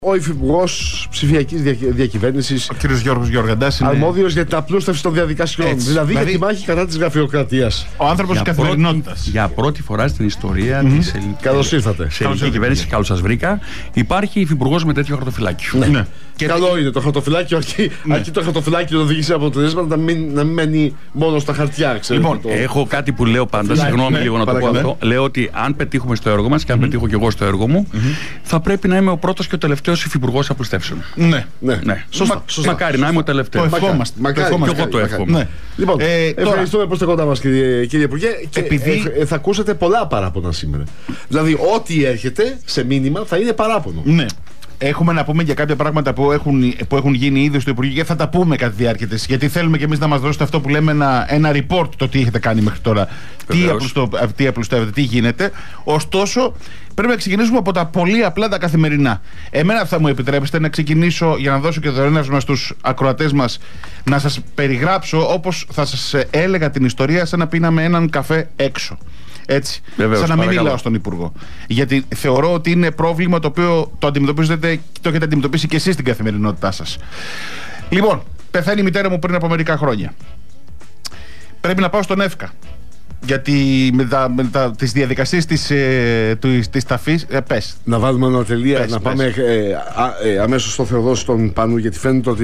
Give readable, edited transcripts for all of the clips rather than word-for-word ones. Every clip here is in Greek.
Ο υφυπουργός ψηφιακής διακυβέρνησης, ο κ. Γιώργος Γεωργαντάς, είναι αρμόδιος για την απλούστευση των διαδικασιών. Δηλαδή για τη μάχη κατά της γραφειοκρατίας. Ο άνθρωπος της καθημερινότητας. Για πρώτη φορά στην ιστορία της ελληνικής. Καλώς ήρθατε. Σε ελληνική κυβέρνηση, καλώς σας βρήκα. Υπάρχει υφυπουργός με τέτοιο χαρτοφυλάκιο. Ναι. Καλό είναι το χαρτοφυλάκιο, αρκεί το χαρτοφυλάκιο να οδηγήσει αποτελέσματα, να μην μένει μόνο στα χαρτιά. Λοιπόν, έχω κάτι που λέω πάντα, συγγνώμη λίγο να το πω αυτό. Λέω ότι αν πετύχουμε στο έργο μας και αν πετύχω κι εγώ στο έργο μου, θα πρέπει να είμαι ο πρώτος και ο τελευταίος υφυπουργός απλουστεύσεων. Ναι. Σωστά. Μακάρι να είμαι ο τελευταίος. Το ευχόμαστε. Και εγώ το εύχομαι. Λοιπόν, ευχαριστούμε που είστε κοντά μας, κύριε Υπουργέ. Θα ακούσετε πολλά παράπονα σήμερα. Δηλαδή, ό,τι έρχεται σε μήνυμα θα είναι παράπονο. Ναι. Έχουμε να πούμε για κάποια πράγματα που έχουν γίνει ήδη στο Υπουργείο και θα τα πούμε κατά τη διάρκεια της. Γιατί θέλουμε και εμείς να μας δώσετε αυτό που λέμε ένα report, το τι έχετε κάνει μέχρι τώρα. Τι απλουστεύετε, τι γίνεται. Ωστόσο, πρέπει να ξεκινήσουμε από τα πολύ απλά τα καθημερινά. Εμένα θα μου επιτρέψετε να ξεκινήσω, για να δώσω και το έναυσμα στους ακροατές μας, να σας περιγράψω όπως θα σας έλεγα την ιστορία σαν να πίναμε έναν καφέ έξω. Έτσι. Βεβαίως, σαν να μην παρακαλώ. μιλάω στον Υπουργό. Γιατί θεωρώ ότι είναι πρόβλημα το οποίο το αντιμετωπίζετε και το έχετε αντιμετωπίσει και εσείς στην καθημερινότητά σας. Λοιπόν, πεθαίνει η μητέρα μου πριν από μερικά χρόνια. Πρέπει να πάω στον ΕΦΚΑ. Γιατί με τις διαδικασίες της ταφής. Πες. Να βάλουμε ανατελεία, να πάμε αμέσως στο Θεοδόση τον Πάνου, γιατί φαίνεται ότι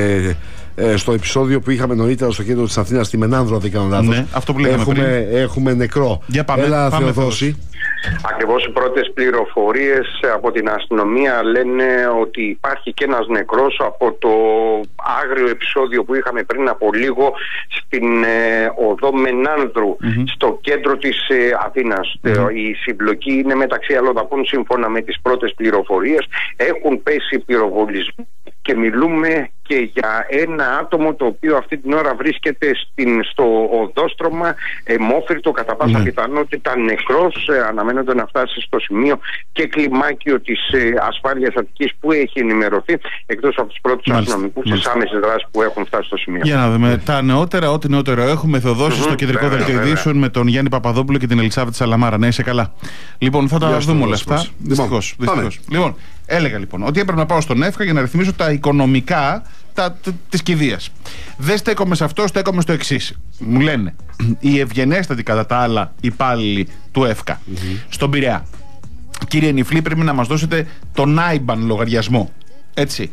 στο επεισόδιο που είχαμε νωρίτερα στο κέντρο της Αθήνας, στη Μενάνδρο, αν δεν κάνω λάθος, Ναι, αυτό που λέγαμε πριν. Έχουμε νεκρό. Για πάμε, Έλα, πάμε Θεοδόση. Ακριβώς οι πρώτες πληροφορίες από την αστυνομία λένε ότι υπάρχει και ένας νεκρός από το άγριο επεισόδιο που είχαμε πριν από λίγο στην οδό Μενάνδρου, στο κέντρο της Αθήνας. Η συμπλοκή είναι μεταξύ αλλοδαπών, σύμφωνα με τις πρώτες πληροφορίες. Έχουν πέσει πυροβολισμοί και μιλούμε και για ένα άτομο το οποίο αυτή την ώρα βρίσκεται στο οδόστρωμα, αιμόφυρτο, κατά πάσα πιθανότητα νεκρός. Αναμένονται να φτάσει στο σημείο και κλιμάκιο της ασφάλειας Αττικής που έχει ενημερωθεί, εκτός από τους πρώτους αστυνομικούς της άμεσης δράσης που έχουν φτάσει στο σημείο. Για να δούμε τα νεότερα, ό,τι νεότερο έχουμε. Θεοδόση στο κεντρικό δελτίο ειδήσεων με τον Γιάννη Παπαδόπουλο και την Ελισάβετ Σαλαμάρα. Να είσαι καλά. Λοιπόν, θα τα δούμε όλα αυτά. Δυστυχώς. Λοιπόν, έλεγα λοιπόν ότι έπρεπε να πάω στον ΕΦΚΑ για να ρυθμίσω τα οικονομικά της κηδείας. Δεν στέκομαι σε αυτό, στέκομαι στο εξής. Μου λένε οι ευγενέστατοι κατά τα άλλα υπάλληλοι του ΕΦΚΑ στον Πειραιά, κύριε Νιφλή, πρέπει να μας δώσετε τον IBAN λογαριασμό. Έτσι.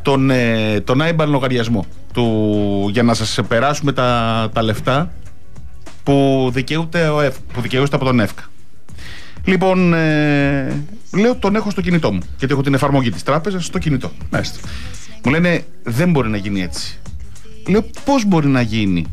Τον IBAN λογαριασμό για να σας περάσουμε τα λεφτά που δικαιούστε από τον ΕΦΚΑ. Λοιπόν, λέω τον έχω στο κινητό μου, γιατί έχω την εφαρμογή της τράπεζας στο κινητό. Μου λένε δεν μπορεί να γίνει έτσι. Λέω πώς μπορεί να γίνει?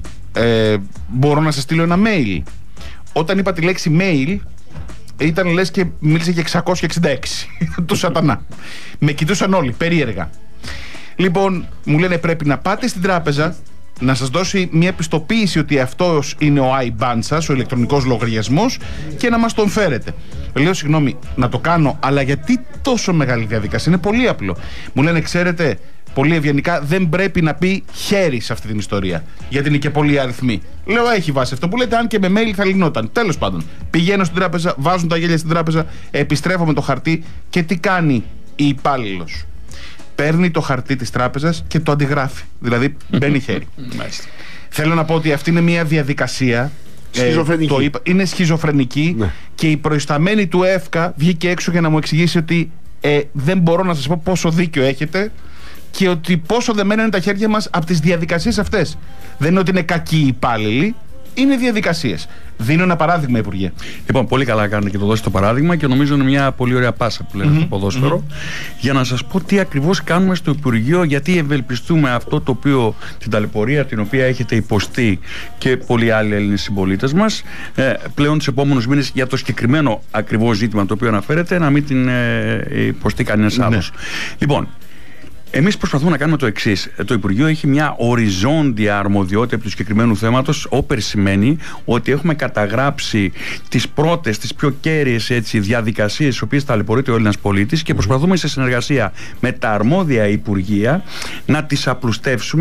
Μπορώ να σας στείλω ένα mail? Όταν είπα τη λέξη mail, ήταν λες και μίλησε για 666 του σατανά. Με κοιτούσαν όλοι περίεργα. Λοιπόν, μου λένε πρέπει να πάτε στην τράπεζα να σας δώσει μια επιστοποίηση ότι αυτός είναι ο IBAN σας, ο ηλεκτρονικός λογαριασμός, και να μας τον φέρετε. Λέω συγγνώμη, να το κάνω, αλλά γιατί τόσο μεγάλη διαδικασία? Είναι πολύ απλό. Μου λένε, ξέρετε, πολύ ευγενικά, δεν πρέπει να πει χέρι σε αυτή την ιστορία, γιατί είναι και πολλοί αριθμοί. Λέω, έχει βάση αυτό που λέτε, αν και με mail θα λυνόταν. Τέλος πάντων, πηγαίνω στην τράπεζα, βάζουν τα γέλια στην τράπεζα, επιστρέφω με το χαρτί και τι κάνει η υπάλληλος? Παίρνει το χαρτί της τράπεζας και το αντιγράφει. Δηλαδή μπαίνει χέρι. Θέλω να πω ότι αυτή είναι μια διαδικασία σχιζοφρενική. Είναι σχιζοφρενική, και η προϊσταμένη του ΕΦΚΑ βγήκε έξω για να μου εξηγήσει ότι δεν μπορώ να σας πω πόσο δίκιο έχετε και ότι πόσο δεμένα είναι τα χέρια μας από τις διαδικασίες αυτές. Δεν είναι ότι είναι κακοί οι υπάλληλοι, είναι διαδικασίες. Δίνω ένα παράδειγμα, Υπουργέ. Λοιπόν, πολύ καλά κάνετε και το δώσετε το παράδειγμα, και νομίζω είναι μια πολύ ωραία πάσα που λένε στο ποδόσφαιρο, για να σας πω τι ακριβώς κάνουμε στο Υπουργείο, γιατί ευελπιστούμε αυτό το οποίο, την ταλαιπωρία την οποία έχετε υποστεί και πολλοί άλλοι Έλληνες συμπολίτες μας, πλέον τους επόμενους μήνες για το συγκεκριμένο ακριβώς ζήτημα το οποίο αναφέρετε, να μην την υποστεί κανένας άλλος. Λοιπόν, εμείς προσπαθούμε να κάνουμε το εξής. Το Υπουργείο έχει μια οριζόντια αρμοδιότητα επί του συγκεκριμένου θέματος, όπερ σημαίνει ότι έχουμε καταγράψει τις πρώτες, τις πιο κέρυες διαδικασίες στις οποίες ταλαιπωρείται ο Έλληνας πολίτης, και προσπαθούμε σε συνεργασία με τα αρμόδια Υπουργεία να τις απλουστεύσουμε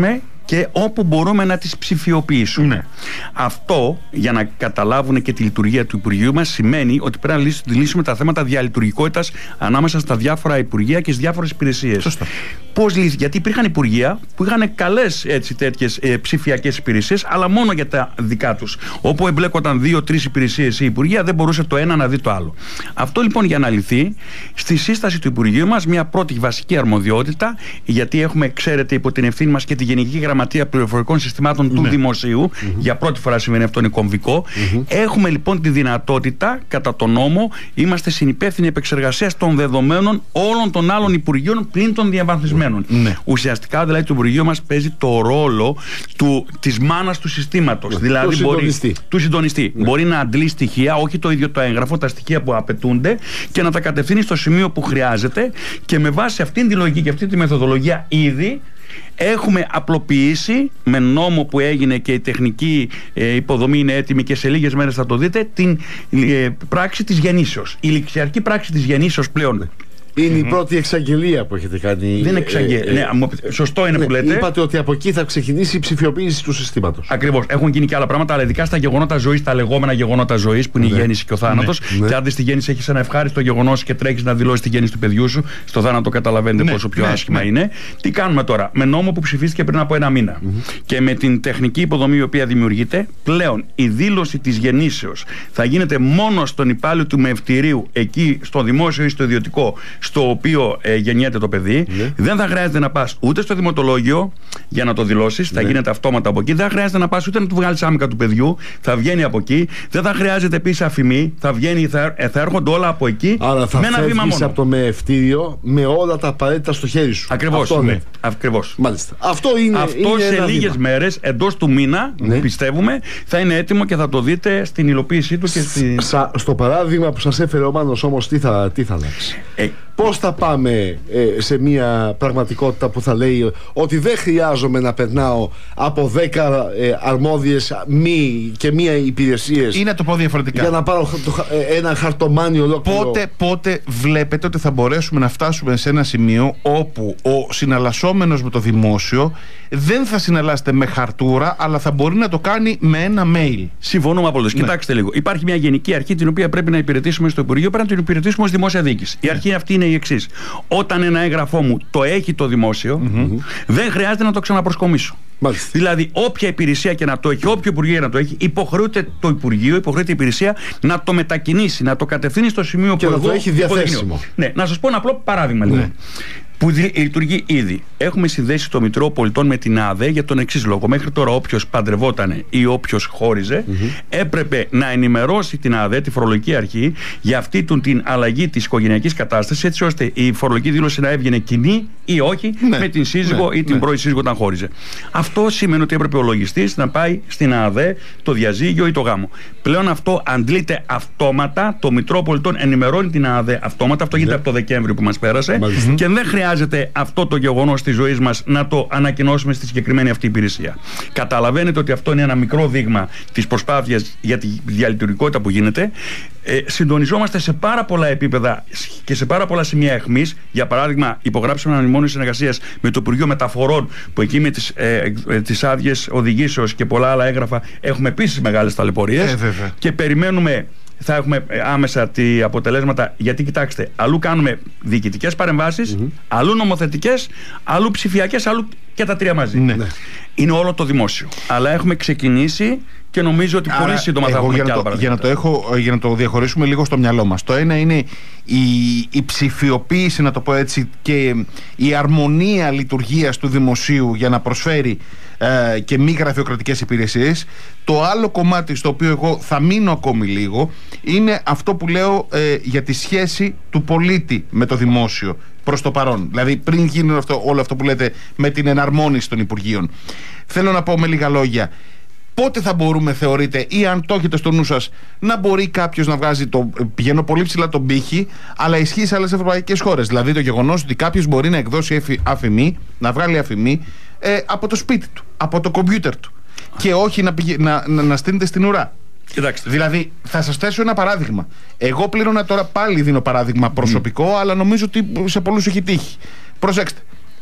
και όπου μπορούμε να τις ψηφιοποιήσουμε. Ναι. Αυτό, για να καταλάβουν και τη λειτουργία του Υπουργείου μας, σημαίνει ότι πρέπει να λύσουμε τα θέματα διαλειτουργικότητας ανάμεσα στα διάφορα Υπουργεία και στις διάφορες υπηρεσίες. Σωστό. Πώς λύθηκε? Γιατί υπήρχαν Υπουργεία που είχαν καλές τέτοιες ψηφιακές υπηρεσίες, αλλά μόνο για τα δικά τους. Όπου εμπλέκονταν 2-3 υπηρεσίες ή Υπουργεία, δεν μπορούσε το ένα να δει το άλλο. Αυτό λοιπόν για να λυθεί, στη σύσταση του Υπουργείου μας, μια πρώτη βασική αρμοδιότητα, γιατί έχουμε, ξέρετε, υπό την ευθύνη μας και τη Γενική Γραμματεία Πληροφορικών Συστημάτων του Δημοσίου, για πρώτη φορά συμβαίνει αυτό, είναι κομβικό. Έχουμε λοιπόν τη δυνατότητα, κατά τον νόμο, είμαστε συνυπεύθυνοι επεξεργασίας των δεδομένων όλων των άλλων Υπουργείων πλην των διαβαθμισμένων. Ουσιαστικά δηλαδή το Υπουργείο μας παίζει το ρόλο της μάνας του συστήματος. Δηλαδή του συντονιστή. Μπορεί να αντλεί στοιχεία, όχι το ίδιο το έγγραφο, τα στοιχεία που απαιτούνται, και να τα κατευθύνει στο σημείο που χρειάζεται, και με βάση αυτήν τη λογική και αυτή τη μεθοδολογία ήδη έχουμε απλοποιήσει, με νόμο που έγινε και η τεχνική υποδομή είναι έτοιμη και σε λίγες μέρες θα το δείτε, την πράξη της γεννήσεως. Η ληξιαρχική πράξη της γεννήσεως πλέον είναι η πρώτη εξαγγελία που έχετε κάνει. Δεν είναι εξαγγελία. Σωστό είναι που λέτε. Είπατε ότι από εκεί θα ξεκινήσει η ψηφιοποίηση του συστήματος. Ακριβώς. Έχουν γίνει και άλλα πράγματα, αλλά ειδικά στα γεγονότα ζωής, τα λεγόμενα γεγονότα ζωής, που είναι η γέννηση και ο θάνατος. Και αν δεις τη γέννηση, έχεις ένα ευχάριστο γεγονός και τρέχεις να δηλώσεις τη γέννηση του παιδιού σου. Στο θάνατο καταλαβαίνετε πόσο πιο άσχημα είναι. Τι κάνουμε τώρα? Με νόμο που ψηφίστηκε πριν από ένα μήνα και με την τεχνική υποδομή η οποία δημιουργείται, πλέον η δήλωση της γεννήσεως θα γίνεται μόνο στον υπάλληλο του μευτηρίου, εκεί στο δημόσιο ή στο ιδιωτικό, στο οποίο γεννιέται το παιδί. Δεν θα χρειάζεται να πας ούτε στο δημοτολόγιο για να το δηλώσεις, θα γίνεται αυτόματα από εκεί. Δεν θα χρειάζεται να πας ούτε να του βγάλεις άμυκα του παιδιού, θα βγαίνει από εκεί. Δεν θα χρειάζεται επίσης αφημί, θα έρχονται όλα από εκεί. Άρα θα φεύγεις από το μευτήριο με όλα τα απαραίτητα στο χέρι σου. Ακριβώς. Μάλιστα. Αυτό σε λίγες μέρες, εντός του μήνα, πιστεύουμε, θα είναι έτοιμο και θα το δείτε στην υλοποίησή του. Στο παράδειγμα που σας έφερε ο Μάνος όμως, τι θα αλλάξει? Πώς θα πάμε σε μια πραγματικότητα που θα λέει ότι δεν χρειάζομαι να περνάω από 10 αρμόδιες και μία υπηρεσίες, ή να το πω διαφορετικά, για να πάρω ένα χαρτομάνι ολόκληρο? Πότε βλέπετε ότι θα μπορέσουμε να φτάσουμε σε ένα σημείο όπου ο συναλλασσόμενος με το δημόσιο δεν θα συναλλάσσεται με χαρτούρα, αλλά θα μπορεί να το κάνει με ένα mail? Συμφωνούμε απολύτως. Κοιτάξτε λίγο. Υπάρχει μια γενική αρχή την οποία πρέπει να υπηρετήσουμε στο Υπουργείο, πρέπει να την υπηρετήσουμε ως δημόσια διοίκηση. Η αρχή αυτή είναι η εξής. Όταν ένα έγγραφό μου το έχει το δημόσιο, δεν χρειάζεται να το ξαναπροσκομίσω. Δηλαδή, όποια υπηρεσία και να το έχει, όποιο Υπουργείο να το έχει, υποχρεούται το Υπουργείο, υποχρεούται η υπηρεσία να το μετακινήσει, να το κατευθύνει στο σημείο και που να το έχει διαθέσιμο. Ναι, να σας πω ένα απλό παράδειγμα λοιπόν. Που λειτουργεί ήδη. Έχουμε συνδέσει το Μητρό Πολιτών με την ΑΔΕ για τον εξής λόγο. Μέχρι τώρα, όποιος παντρευόταν ή όποιος χώριζε, έπρεπε να ενημερώσει την ΑΔΕ, τη φορολογική αρχή, για αυτή την αλλαγή της οικογενειακής κατάστασης, έτσι ώστε η φορολογική δήλωση να έβγαινε κοινή ή όχι με την σύζυγο ή την πρώην σύζυγο όταν χώριζε. Αυτό σημαίνει ότι έπρεπε ο λογιστής να πάει στην ΑΔΕ το διαζύγιο ή το γάμο. Πλέον αυτό αντλείται αυτόματα. Το Μητρό Πολιτών ενημερώνει την ΑΔΕ αυτόματα. Αυτό γίνεται από το Δεκέμβριο που μας πέρασε. Και δεν χρειάζεται αυτό το γεγονός της ζωής μας να το ανακοινώσουμε στη συγκεκριμένη αυτή υπηρεσία. Καταλαβαίνετε ότι αυτό είναι ένα μικρό δείγμα της προσπάθειας για τη διαλειτουργικότητα που γίνεται. Συντονιζόμαστε σε πάρα πολλά επίπεδα και σε πάρα πολλά σημεία αιχμής. Για παράδειγμα, υπογράψαμε ένα μνημόνιο συνεργασίας με το Υπουργείο Μεταφορών, που εκεί με τις άδειες οδηγήσεως και πολλά άλλα έγγραφα έχουμε επίσης μεγάλες ταλαιπωρίες. Και περιμένουμε. Θα έχουμε άμεσα τι αποτελέσματα, γιατί κοιτάξτε, αλλού κάνουμε διοικητικές παρεμβάσεις, αλλού νομοθετικές, αλλού ψηφιακές, αλλού και τα τρία μαζί. Είναι όλο το δημόσιο. Αλλά έχουμε ξεκινήσει και νομίζω ότι πολύ σύντομα θα έχουμε και άλλα παραδείγματα. Για να το διαχωρίσουμε λίγο στο μυαλό μας. Το ένα είναι η ψηφιοποίηση, να το πω έτσι, και η αρμονία λειτουργίας του δημοσίου για να προσφέρει και μη γραφειοκρατικές υπηρεσίες. Το άλλο κομμάτι στο οποίο εγώ θα μείνω ακόμη λίγο είναι αυτό που λέω για τη σχέση του πολίτη με το δημόσιο προς το παρόν. Δηλαδή πριν γίνει όλο αυτό που λέτε με την εναρμόνιση των Υπουργείων. Θέλω να πω με λίγα λόγια, πότε θα μπορούμε, θεωρείτε, ή αν το έχετε στο νου σας, να μπορεί κάποιος να βγάζει πηγαίνω πολύ ψηλά τον πύχη, αλλά ισχύει σε άλλες ευρωπαϊκές χώρες? Δηλαδή το γεγονός ότι κάποιος μπορεί να εκδώσει αφημί, να βγάλει αφημί από το σπίτι του, από το κομπιούτερ του, και όχι να στείνεται στην ουρά. Κοιτάξτε. Δηλαδή, θα σας θέσω ένα παράδειγμα. Εγώ πλήρωνα, τώρα πάλι δίνω παράδειγμα προσωπικό, αλλά νομίζω ότι σε πολλούς έχει τύχει. Προσέξτε.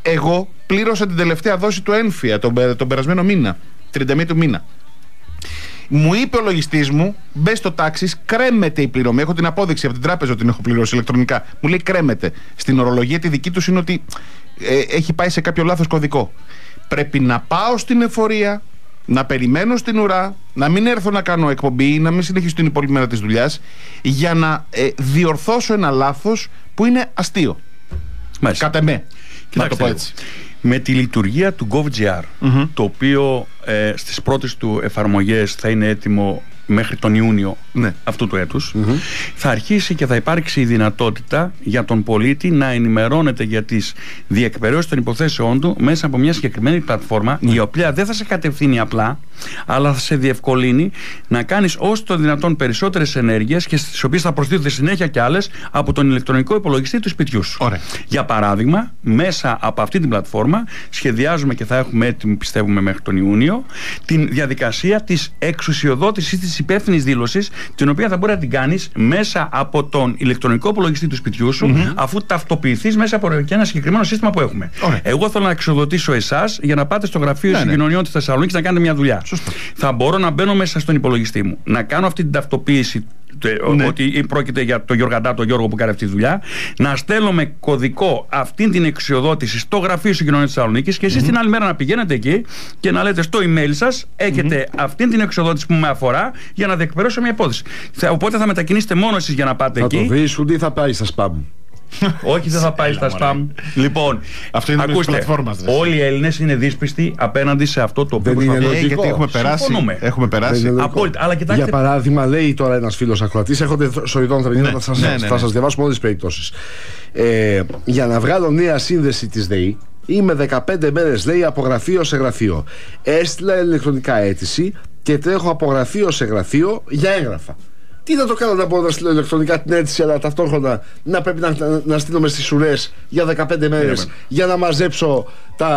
Εγώ πλήρωσα την τελευταία δόση του έμφυα τον περασμένο μήνα, 31 του μήνα. Μου είπε ο λογιστής μου, μπες στο τάξις, κρέμεται η πληρωμή. Έχω την απόδειξη από την τράπεζα ότι την έχω πληρώσει ηλεκτρονικά. Μου λέει κρέμεται. Στην ορολογία τη δική του είναι ότι έχει πάει σε κάποιο λάθος κωδικό. Πρέπει να πάω στην εφορία, να περιμένω στην ουρά, να μην έρθω να κάνω εκπομπή, να μην συνεχίσω την υπόλοιπη μέρα της δουλειάς, για να διορθώσω ένα λάθος που είναι αστείο. Κατά με. Να το πω έτσι. Με τη λειτουργία του GovGR, το οποίο στις πρώτες του εφαρμογές θα είναι έτοιμο μέχρι τον Ιούνιο αυτού του έτους, θα αρχίσει και θα υπάρξει η δυνατότητα για τον πολίτη να ενημερώνεται για τις διεκπαιρεώσεις των υποθέσεών του μέσα από μια συγκεκριμένη πλατφόρμα, η οποία δεν θα σε κατευθύνει απλά, αλλά θα σε διευκολύνει να κάνεις όσο το δυνατόν περισσότερες ενέργειες, και στις οποίες θα προστίθεται συνέχεια και άλλες από τον ηλεκτρονικό υπολογιστή του σπιτιού σου. Ωραία. Για παράδειγμα, μέσα από αυτή την πλατφόρμα σχεδιάζουμε και θα έχουμε έτοιμη, πιστεύουμε, μέχρι τον Ιούνιο, την διαδικασία της εξουσιοδότησης της υπεύθυνης δήλωσης, την οποία θα μπορεί να την κάνεις μέσα από τον ηλεκτρονικό υπολογιστή του σπιτιού σου, αφού ταυτοποιηθείς μέσα από ένα συγκεκριμένο σύστημα που έχουμε. Εγώ θέλω να εξοδοτήσω εσάς για να πάτε στο γραφείο συγκοινωνιών της Θεσσαλονίκης να κάνετε μια δουλειά. Θα μπορώ να μπαίνω μέσα στον υπολογιστή μου, να κάνω αυτή την ταυτοποίηση ότι πρόκειται για τον Γιώργαντά, τον Γιώργο που κάνει αυτή τη δουλειά, να στέλνω με κωδικό αυτή την εξοδότηση στο γραφείο συγκοινωνιών της Θεσσαλονίκης, και εσείς την άλλη μέρα να πηγαίνετε εκεί και να λέτε στο email σας έχετε αυτή την εξοδότηση που με αφορά για να διεκπαιρώσω μια υπόθεση. Οπότε θα μετακινήσετε μόνο εσείς για να πάτε εκεί. Θα το βρεις, ούτε θα πάει στα spam. Όχι, δεν θα πάει στα spam. Λοιπόν, ακούστε, όλοι οι Έλληνες είναι δύσπιστοι απέναντι σε αυτό το οποίο προσπαθούμε. Γιατί έχουμε περάσει. Απόλυτα. Αλλά κοιτάξτε. Για παράδειγμα, λέει τώρα ένας φίλος ακροατής, έχονται σωριδών θα σας διαβάσω όλες τις περιπτώσεις. Για να βγάλω νέα σύνδεση της ΔΕΗ, είμαι 15 μέρες, λέει, από γραφείο σε γραφείο. Έστειλα ηλεκτρονικά αίτηση και τρέχω από γραφείο σε γραφείο για έγγραφα. Τι να το κάνω, να μπορώ να στείλω ηλεκτρονικά την αίτηση, αλλά ταυτόχρονα να πρέπει να στείλουμε στις ουρές για 15 μέρες για να μαζέψω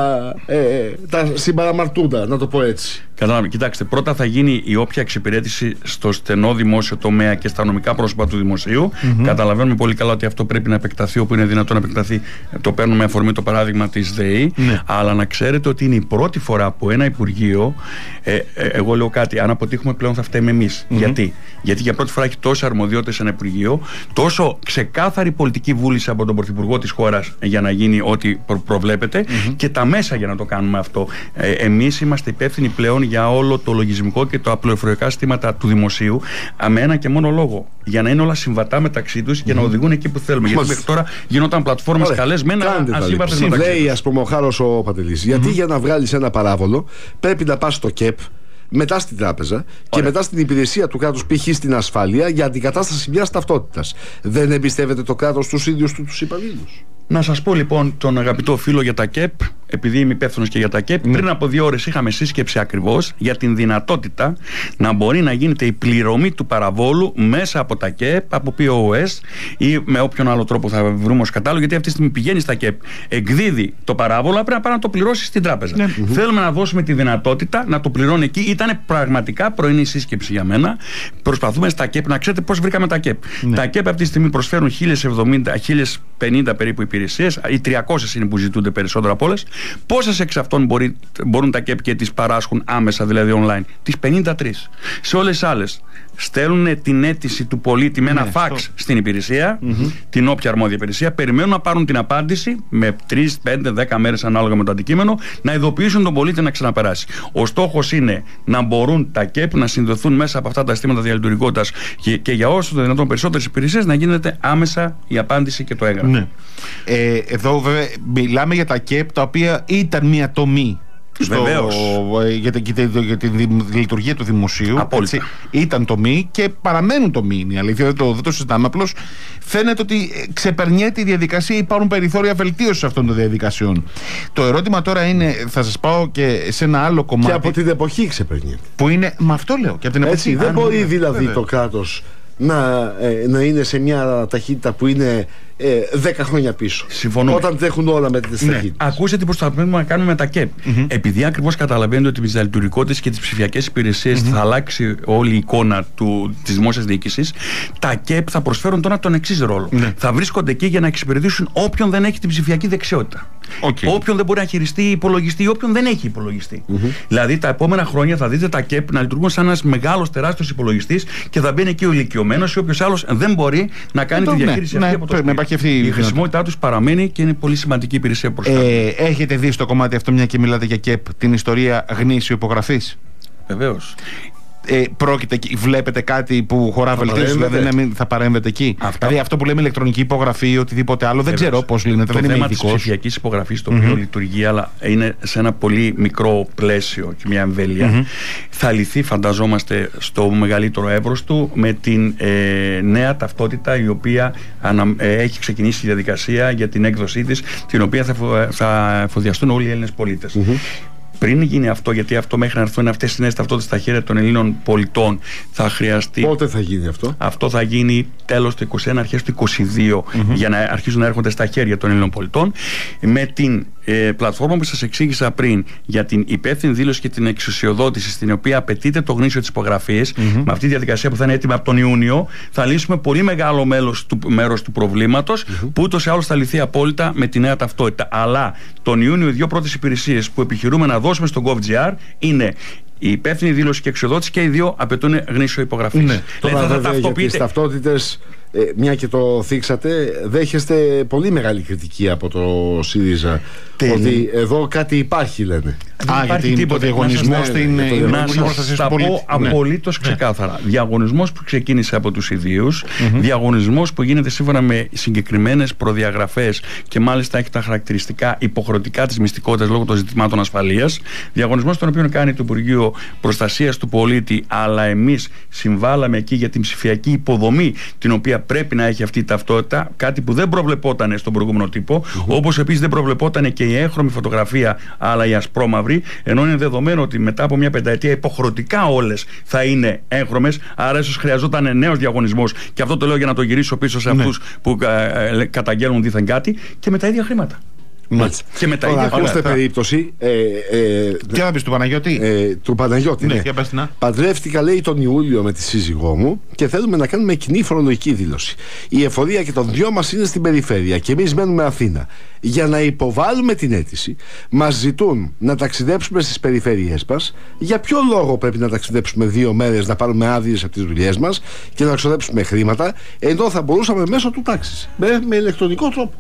τα συμπαραμαρτούντα, να το πω έτσι. Κατάλαβε. Κοιτάξτε, πρώτα θα γίνει η όποια εξυπηρέτηση στο στενό δημόσιο τομέα και στα νομικά πρόσωπα του δημοσίου. Καταλαβαίνουμε πολύ καλά ότι αυτό πρέπει να επεκταθεί όπου είναι δυνατόν να επεκταθεί. Το παίρνουμε με αφορμή το παράδειγμα της ΔΕΗ. Αλλά να ξέρετε ότι είναι η πρώτη φορά που ένα Υπουργείο, εγώ λέω κάτι, αν αποτύχουμε πλέον θα φταίμε εμείς. Γιατί για πρώτη φορά έχει τόση αρμοδιότητες ένα Υπουργείο, τόσο ξεκάθαρη πολιτική βούληση από τον Πρωθυπουργό της χώρας για να γίνει ό,τι προβλέπεται, και τα μέσα για να το κάνουμε αυτό. Εμείς είμαστε υπεύθυνοι πλέον για όλο το λογισμικό και τα πληροφοριακά συστήματα του δημοσίου, με ένα και μόνο λόγο. Για να είναι όλα συμβατά μεταξύ τους και να οδηγούν εκεί που θέλουμε. Γιατί μέχρι τώρα γινόταν πλατφόρμες καλές με ένα ασύμβατες μεταξύ τους. Λέει, ας πούμε, ο Χάρος ο Παντελής, γιατί για να βγάλεις ένα παράβολο πρέπει να πας στο ΚΕΠ, μετά στην τράπεζα και μετά στην υπηρεσία του κράτους, π.χ. στην ασφάλεια, για αντικατάσταση μιας ταυτότητας. Δεν εμπιστεύεται το κράτος τους ίδιους τους υπαλλήλους? Να σας πω λοιπόν τον αγαπητό φίλο για τα ΚΕΠ, επειδή είμαι υπεύθυνος και για τα ΚΕΠ. Πριν από 2 ώρες είχαμε σύσκεψη ακριβώς για την δυνατότητα να μπορεί να γίνεται η πληρωμή του παραβόλου μέσα από τα ΚΕΠ, από POS ή με όποιον άλλο τρόπο θα βρούμε ως κατάλληλο. Γιατί αυτή τη στιγμή πηγαίνει στα ΚΕΠ, εκδίδει το παράβολο, πρέπει να πάει να το πληρώσει στην τράπεζα. Θέλουμε να δώσουμε τη δυνατότητα να το πληρώνει εκεί. Ήταν πραγματικά πρωινή σύσκεψη για μένα. Προσπαθούμε στα ΚΕΠ, να ξέρετε πώς βρήκαμε τα ΚΕΠ. Τα ΚΕΠ αυτή τη στιγμή προσφέρουν 1050 περίπου υπηρεσίες, οι 300 είναι που ζητούνται περισσότερο από όλες. Πόσες εξ αυτών μπορούν τα ΚΕΠ και τις παράσχουν άμεσα, δηλαδή online? Τις 53. Σε όλες τις άλλες στέλνουν την αίτηση του πολίτη με ένα φαξ στην υπηρεσία, την όποια αρμόδια υπηρεσία, περιμένουν να πάρουν την απάντηση με 3, 5, 10 μέρες ανάλογα με το αντικείμενο, να ειδοποιήσουν τον πολίτη να ξαναπεράσει. Ο στόχος είναι να μπορούν τα ΚΕΠ να συνδεθούν μέσα από αυτά τα αισθήματα διαλειτουργικότητας και για όσο το δυνατόν περισσότερες υπηρεσίες να γίνεται άμεσα η απάντηση και το έγγραφο. Εδώ βέβαια μιλάμε για τα ΚΕΠ τα οποία ήταν μια τομή για τη λειτουργία του δημοσίου. Έτσι, ήταν τομή και παραμένουν τομή, είναι η αλήθεια, δεν το συζητάμε. Απλώς φαίνεται ότι ξεπερνιέται η διαδικασία, υπάρχουν περιθώρια βελτίωσης αυτών των διαδικασιών. Το ερώτημα τώρα είναι, θα σας πάω και σε ένα άλλο κομμάτι. Και από την εποχή ξεπερνιέται. Που είναι, με αυτό λέω. Και από την εποχή. Δεν μπορεί δηλαδή το κράτος να είναι σε μια ταχύτητα που είναι 10 χρόνια πίσω. Συμφωνούμε. Όταν τρέχουν όλα με τις ταχύτητες. Ακούστε τι προσπαθούμε να κάνουμε με τα ΚΕΠ. Επειδή ακριβώς καταλαβαίνετε ότι με τις διαλειτουργικότητες και τις ψηφιακές υπηρεσίες θα αλλάξει όλη η εικόνα της δημόσιας διοίκησης, τα ΚΕΠ θα προσφέρουν τώρα τον εξής ρόλο. Θα βρίσκονται εκεί για να εξυπηρετήσουν όποιον δεν έχει την ψηφιακή δεξιότητα. όποιον δεν μπορεί να χειριστεί υπολογιστή ή όποιον δεν έχει υπολογιστή. Δηλαδή τα επόμενα χρόνια θα δείτε τα ΚΕΠ να λειτουργούν σαν ένας μεγάλος τεράστιος υπολογιστής και θα μπαίνει εκεί ο ηλικιωμένος ή όποιος άλλος δεν μπορεί να κάνει τη διαχείριση αυτή από το σπίτι. Η χρησιμότητά τους παραμένει και είναι πολύ σημαντική υπηρεσία προς τα. Έχετε δει στο κομμάτι αυτό, μια και μιλάτε για ΚΕΠ, την ιστορία γνήσιου υπογραφής? Βεβαίως. Βλέπετε κάτι που χωρά βελτίωση, δηλαδή να μην θα παρέμβετε εκεί? Δηλαδή αυτό που λέμε ηλεκτρονική υπογραφή ή οτιδήποτε άλλο, δεν ξέρω πώς λύνεται. Το θέμα της ψηφιακής υπογραφής, το οποίο λειτουργεί, αλλά είναι σε ένα πολύ μικρό πλαίσιο και μια εμβέλεια, θα λυθεί, φανταζόμαστε, στο μεγαλύτερο εύρος του με την νέα ταυτότητα, η οποία έχει ξεκινήσει η διαδικασία για την έκδοσή της, την οποία θα εφοδιαστούν όλοι οι Έλληνες πολίτες. Πριν γίνει αυτό, γιατί αυτό μέχρι να έρθουν αυτές οι νέες ταυτότητες στα χέρια των Ελλήνων πολιτών θα χρειαστεί. Πότε θα γίνει αυτό? Αυτό θα γίνει τέλος του 2021, αρχές του 2022, για να αρχίσουν να έρχονται στα χέρια των Ελλήνων πολιτών. Με την πλατφόρμα που σας εξήγησα πριν για την υπεύθυνη δήλωση και την εξουσιοδότηση, στην οποία απαιτείται το γνήσιο της υπογραφής, με αυτή τη διαδικασία που θα είναι έτοιμη από τον Ιούνιο, θα λύσουμε πολύ μεγάλο μέρος του προβλήματος, που ούτως ή άλλως θα λυθεί απόλυτα με τη νέα ταυτότητα. Αλλά τον Ιούνιο οι δύο πρώτες υπηρεσίες που επιχειρούμε να δώσουμε στον GovGR είναι η υπεύθυνη δήλωση και εξουσιοδότηση, και οι δύο απαιτούν γνήσιο υπογραφής. Ναι. Τώρα βέβαια για τις ταυτότητες, μια και το θίξατε, δέχεστε πολύ μεγάλη κριτική από το ΣΥΡΙΖΑ. Ότι εδώ κάτι υπάρχει, λένε. Υπάρχει τίποτα. Διαγωνισμό στην να σας τα πω απολύτως ξεκάθαρα. Διαγωνισμός που ξεκίνησε από τους ιδίους, διαγωνισμός που γίνεται σύμφωνα με συγκεκριμένες προδιαγραφές και μάλιστα έχει τα χαρακτηριστικά υποχρεωτικά της μυστικότητας λόγω των ζητημάτων ασφαλείας. Διαγωνισμός τον οποίο κάνει το Υπουργείο Προστασίας του Πολίτη, αλλά εμείς συμβάλαμε εκεί για την ψηφιακή υποδομή την οποία πρέπει να έχει αυτή η ταυτότητα, κάτι που δεν προβλεπόταν στον προηγούμενο τύπο, όπως επίσης δεν προβλεπόταν και η έγχρωμη φωτογραφία, αλλά η ασπρόμαυρη, ενώ είναι δεδομένο ότι μετά από μια πενταετία υποχρεωτικά όλες θα είναι έγχρωμες, άρα ίσως χρειαζόταν νέος διαγωνισμός, και αυτό το λέω για να το γυρίσω πίσω σε αυτούς που καταγγέλνουν δήθεν κάτι, και με τα ίδια χρήματα. Και με τα ίδια χρήματα. περίπτωση. Τι να πεις του Παναγιώτη? Του Παναγιώτη, ναι. Παντρεύτηκα, λέει, τον Ιούλιο με τη σύζυγό μου και θέλουμε να κάνουμε κοινή φορολογική δήλωση. Η εφορία και των δυο μας είναι στην περιφέρεια και εμείς μένουμε Αθήνα. Για να υποβάλουμε την αίτηση, μας ζητούν να ταξιδέψουμε στις περιφέρειές μας. Για ποιο λόγο πρέπει να ταξιδέψουμε 2 μέρες, να πάρουμε άδειες από τις δουλειές μας και να ξοδέψουμε χρήματα, ενώ θα μπορούσαμε μέσω του τάξης, με ηλεκτρονικό τρόπο?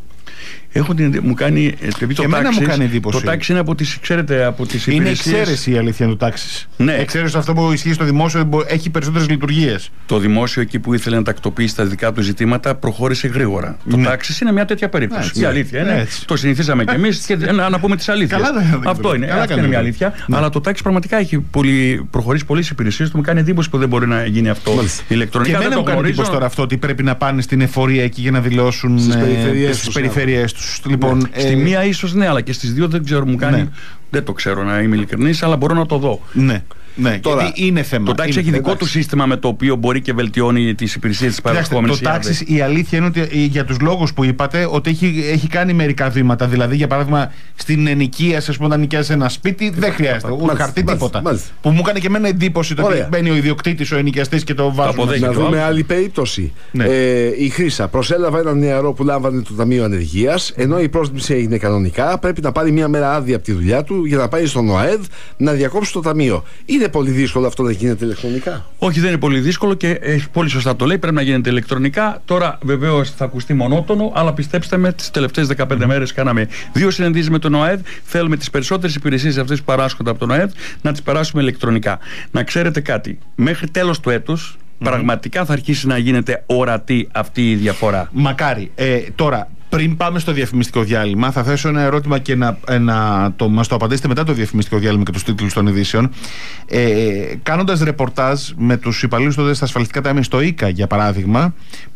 Μου κάνει εντύπωση. Το τάξη είναι από τις, ξέρετε, από τις υπηρεσίες. Είναι εξαίρεση η αλήθεια του τάξης. Ναι. Εξαίρεση αυτό που ισχύει στο δημόσιο, έχει περισσότερες λειτουργίες. Το δημόσιο, εκεί που ήθελε να τακτοποιήσει τα δικά του ζητήματα, προχώρησε γρήγορα. Το τάξης είναι μια τέτοια περίπτωση. Η αλήθεια είναι. Το συνηθίσαμε κι εμείς και να πούμε τις αλήθειες. Αυτό είναι. Αυτή είναι μια αλήθεια. Αλλά το τάξη πραγματικά έχει προχωρήσει πολλές υπηρεσίες του. Μου κάνει εντύπωση που δεν μπορεί να γίνει αυτό ηλεκτρονικά. Και δεν μου κάνει εντύπωση τώρα αυτό ότι πρέπει να πάνε στην εφορία εκεί για να δηλώσουν στις περιφέρειές τους. Λοιπόν, στη μία ίσως ναι, αλλά και στις δύο δεν ξέρω, μου κάνει. Δεν το ξέρω, να είμαι ειλικρινής, αλλά μπορώ να το δω. Ναι, τώρα είναι θέμα. Το τάξη έχει δικό του σύστημα με το οποίο μπορεί και βελτιώνει τις υπηρεσίες της παρεχόμενης. Το τάξη, η αλήθεια είναι ότι για τους λόγους που είπατε, ότι έχει κάνει μερικά βήματα. Δηλαδή, για παράδειγμα, στην ενοικίαση, όταν νοικιάζει ένα σπίτι, δεν χρειάζεται ούτε χαρτί, τίποτα. Που μου έκανε και εμένα εντύπωση το ότι μπαίνει ο ιδιοκτήτης, ο ενοικιαστής και το βάζει. Να δούμε άλλη περίπτωση. Η Χρύσα προσέλαβε έναν νεαρό που λάμβανε το Ταμείο Ανεργίας, ενώ η πρόσληψη έγινε κανονικά. Πρέπει να πάρει μια μέρα άδεια από τη δουλειά του για να πάει στον ΟΑΕΔ να διακόψει το ταμείο. Είναι πολύ δύσκολο αυτό να γίνεται ηλεκτρονικά? Όχι, δεν είναι πολύ δύσκολο και πολύ σωστά το λέει. Πρέπει να γίνεται ηλεκτρονικά. Τώρα βεβαίως θα ακουστεί μονότονο, αλλά πιστέψτε με, τις τελευταίες 15 μέρες κάναμε 2 συναντήσεις με τον ΟΑΕΔ. Θέλουμε τις περισσότερες υπηρεσίες αυτές που παράσχονται από τον ΟΑΕΔ να τις περάσουμε ηλεκτρονικά. Να ξέρετε κάτι, μέχρι τέλος του έτους πραγματικά θα αρχίσει να γίνεται ορατή αυτή η διαφορά. Μακάρι. Τώρα, πριν πάμε στο διαφημιστικό διάλειμμα, θα θέσω ένα ερώτημα και μας το απαντήσετε μετά το διαφημιστικό διάλειμμα και τους τίτλους των ειδήσεων. Κάνοντας ρεπορτάζ με τους υπαλλήλους τότε στα ασφαλιστικά ταμεία, στο ΙΚΑ για παράδειγμα,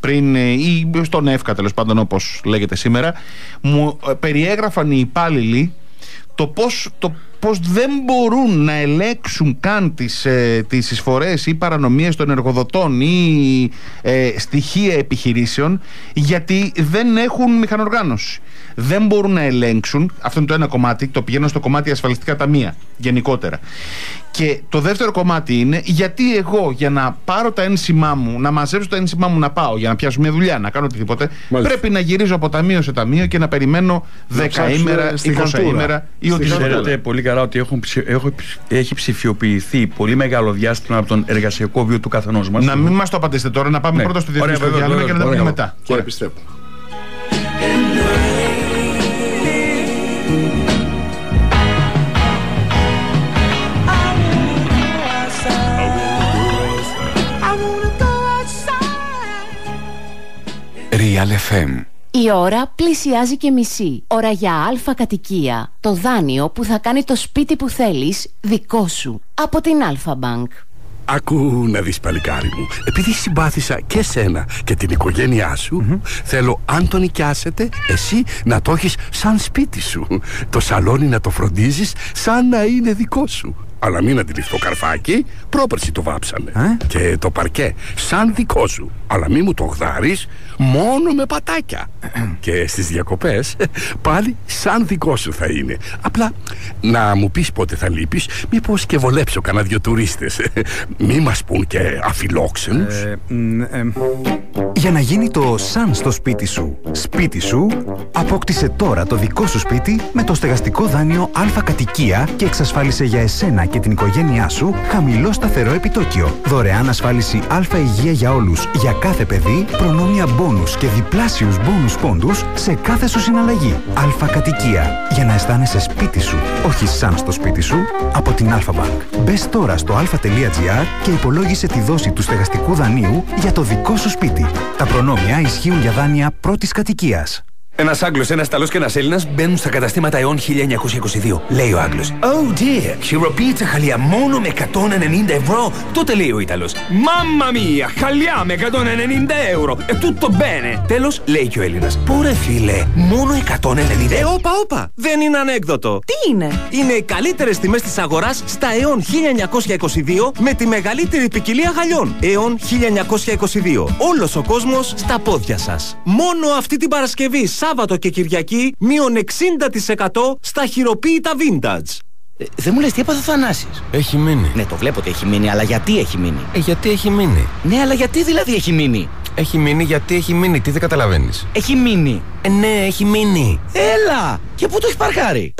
ή στον ΕΦΚΑ τέλος πάντων, όπως λέγεται σήμερα, μου περιέγραφαν οι υπάλληλοι το πως δεν μπορούν να ελέγξουν καν τις εισφορές ή παρανομίες των εργοδοτών ή στοιχεία επιχειρήσεων, γιατί δεν έχουν μηχανοργάνωση. Δεν μπορούν να ελέγξουν, αυτό είναι το ένα κομμάτι, το πηγαίνω στο κομμάτι ασφαλιστικά ταμεία γενικότερα. Και το δεύτερο κομμάτι είναι γιατί εγώ για να πάρω τα ένσημά μου, να μαζέψω τα ένσημά μου, να πάω για να πιάσω μια δουλειά, να κάνω οτιδήποτε, πρέπει να γυρίζω από ταμείο σε ταμείο και να περιμένω 10 ημέρα, 20 ημέρα ή οτιδήποτε. Ξέρετε πολύ καλά ότι έχει ψηφιοποιηθεί πολύ μεγάλο διάστημα από τον εργασιακό βίο του καθενός μας. Να μην μας το απαντήσετε τώρα, να πάμε πρώτα στο διευθυντικό διάλειμμα και να τα πούμε μετά. Και επιστρέφω. Real FM. Η ώρα πλησιάζει και μισή. Ώρα για Αλφα Κατοικία. Το δάνειο που θα κάνει το σπίτι που θέλεις δικό σου. Από την Αλφα Bank. Άκου να δεις, παλικάρι μου. Επειδή συμπάθησα και σένα και την οικογένειά σου, θέλω αν το νοικιάσετε, εσύ να το έχεις σαν σπίτι σου. Το σαλόνι να το φροντίζεις σαν να είναι δικό σου. Αλλά μην αντιληφθεί το καρφάκι, πρόπερση το βάψανε. Και το παρκέ σαν δικό σου. Αλλά μην μου το γδάρεις μόνο με πατάκια. Και στις διακοπές πάλι σαν δικό σου θα είναι. Απλά να μου πεις πότε θα λείπεις, μήπως και βολέψω κανένα δυο τουρίστες. Μη μας πουν και αφιλόξενους. Για να γίνει το σαν στο σπίτι σου, απόκτησε τώρα το δικό σου σπίτι με το στεγαστικό δάνειο Αλφα Κατοικία και εξασφάλισε για εσένα και την οικογένειά σου χαμηλό σταθερό επιτόκιο. Δωρεάν ασφάλιση Αλφα Υγεία για όλους για κάθε παιδί, προνόμια μπόνους και διπλάσιους μπόνους πόντους σε κάθε σου συναλλαγή. Αλφα Κατοικία. Για να αισθάνεσαι σπίτι σου, όχι σαν στο σπίτι σου, από την Αλφα Bank. Μπες τώρα στο alpha.gr και υπολόγισε τη δόση του στεγαστικού δανείου για το δικό σου σπίτι. Τα προνόμια ισχύουν για δάνεια πρώτης κατοικίας. Ένας Άγγλος, ένας Ιταλός και ένας Έλληνας μπαίνουν στα καταστήματα αιών 1922. Λέει ο Άγγλος. Oh dear, χειροποίητσα χαλιά μόνο με 190 ευρώ. Τότε λέει ο Ιταλός. Mamma mia, χαλιά με 190 ευρώ. Tutto bene. Τέλος, λέει και ο Έλληνας. Πόρε φίλε, μόνο 190 ευρώ. Όπα, δεν είναι ανέκδοτο. Τι είναι? Είναι οι καλύτερες τιμές της αγοράς στα αιών 1922 με τη μεγαλύτερη ποικιλία γαλιών. Αιών 1922. Όλος ο κόσμος στα πόδια σας. Μόνο αυτή την Παρασκευή, Σάββατο και Κυριακή, μείον 60% στα χειροποίητα vintage. Δεν μου λες τι έπαθε ο Θανάσης? Έχει μείνει. Ναι, το βλέπω ότι έχει μείνει, αλλά γιατί έχει μείνει? Γιατί έχει μείνει. Ναι, αλλά γιατί δηλαδή έχει μείνει? Έχει μείνει γιατί έχει μείνει, τι δεν καταλαβαίνεις? Έχει μείνει. Ναι, έχει μείνει. Έλα! Και πού το έχει παρκάρει?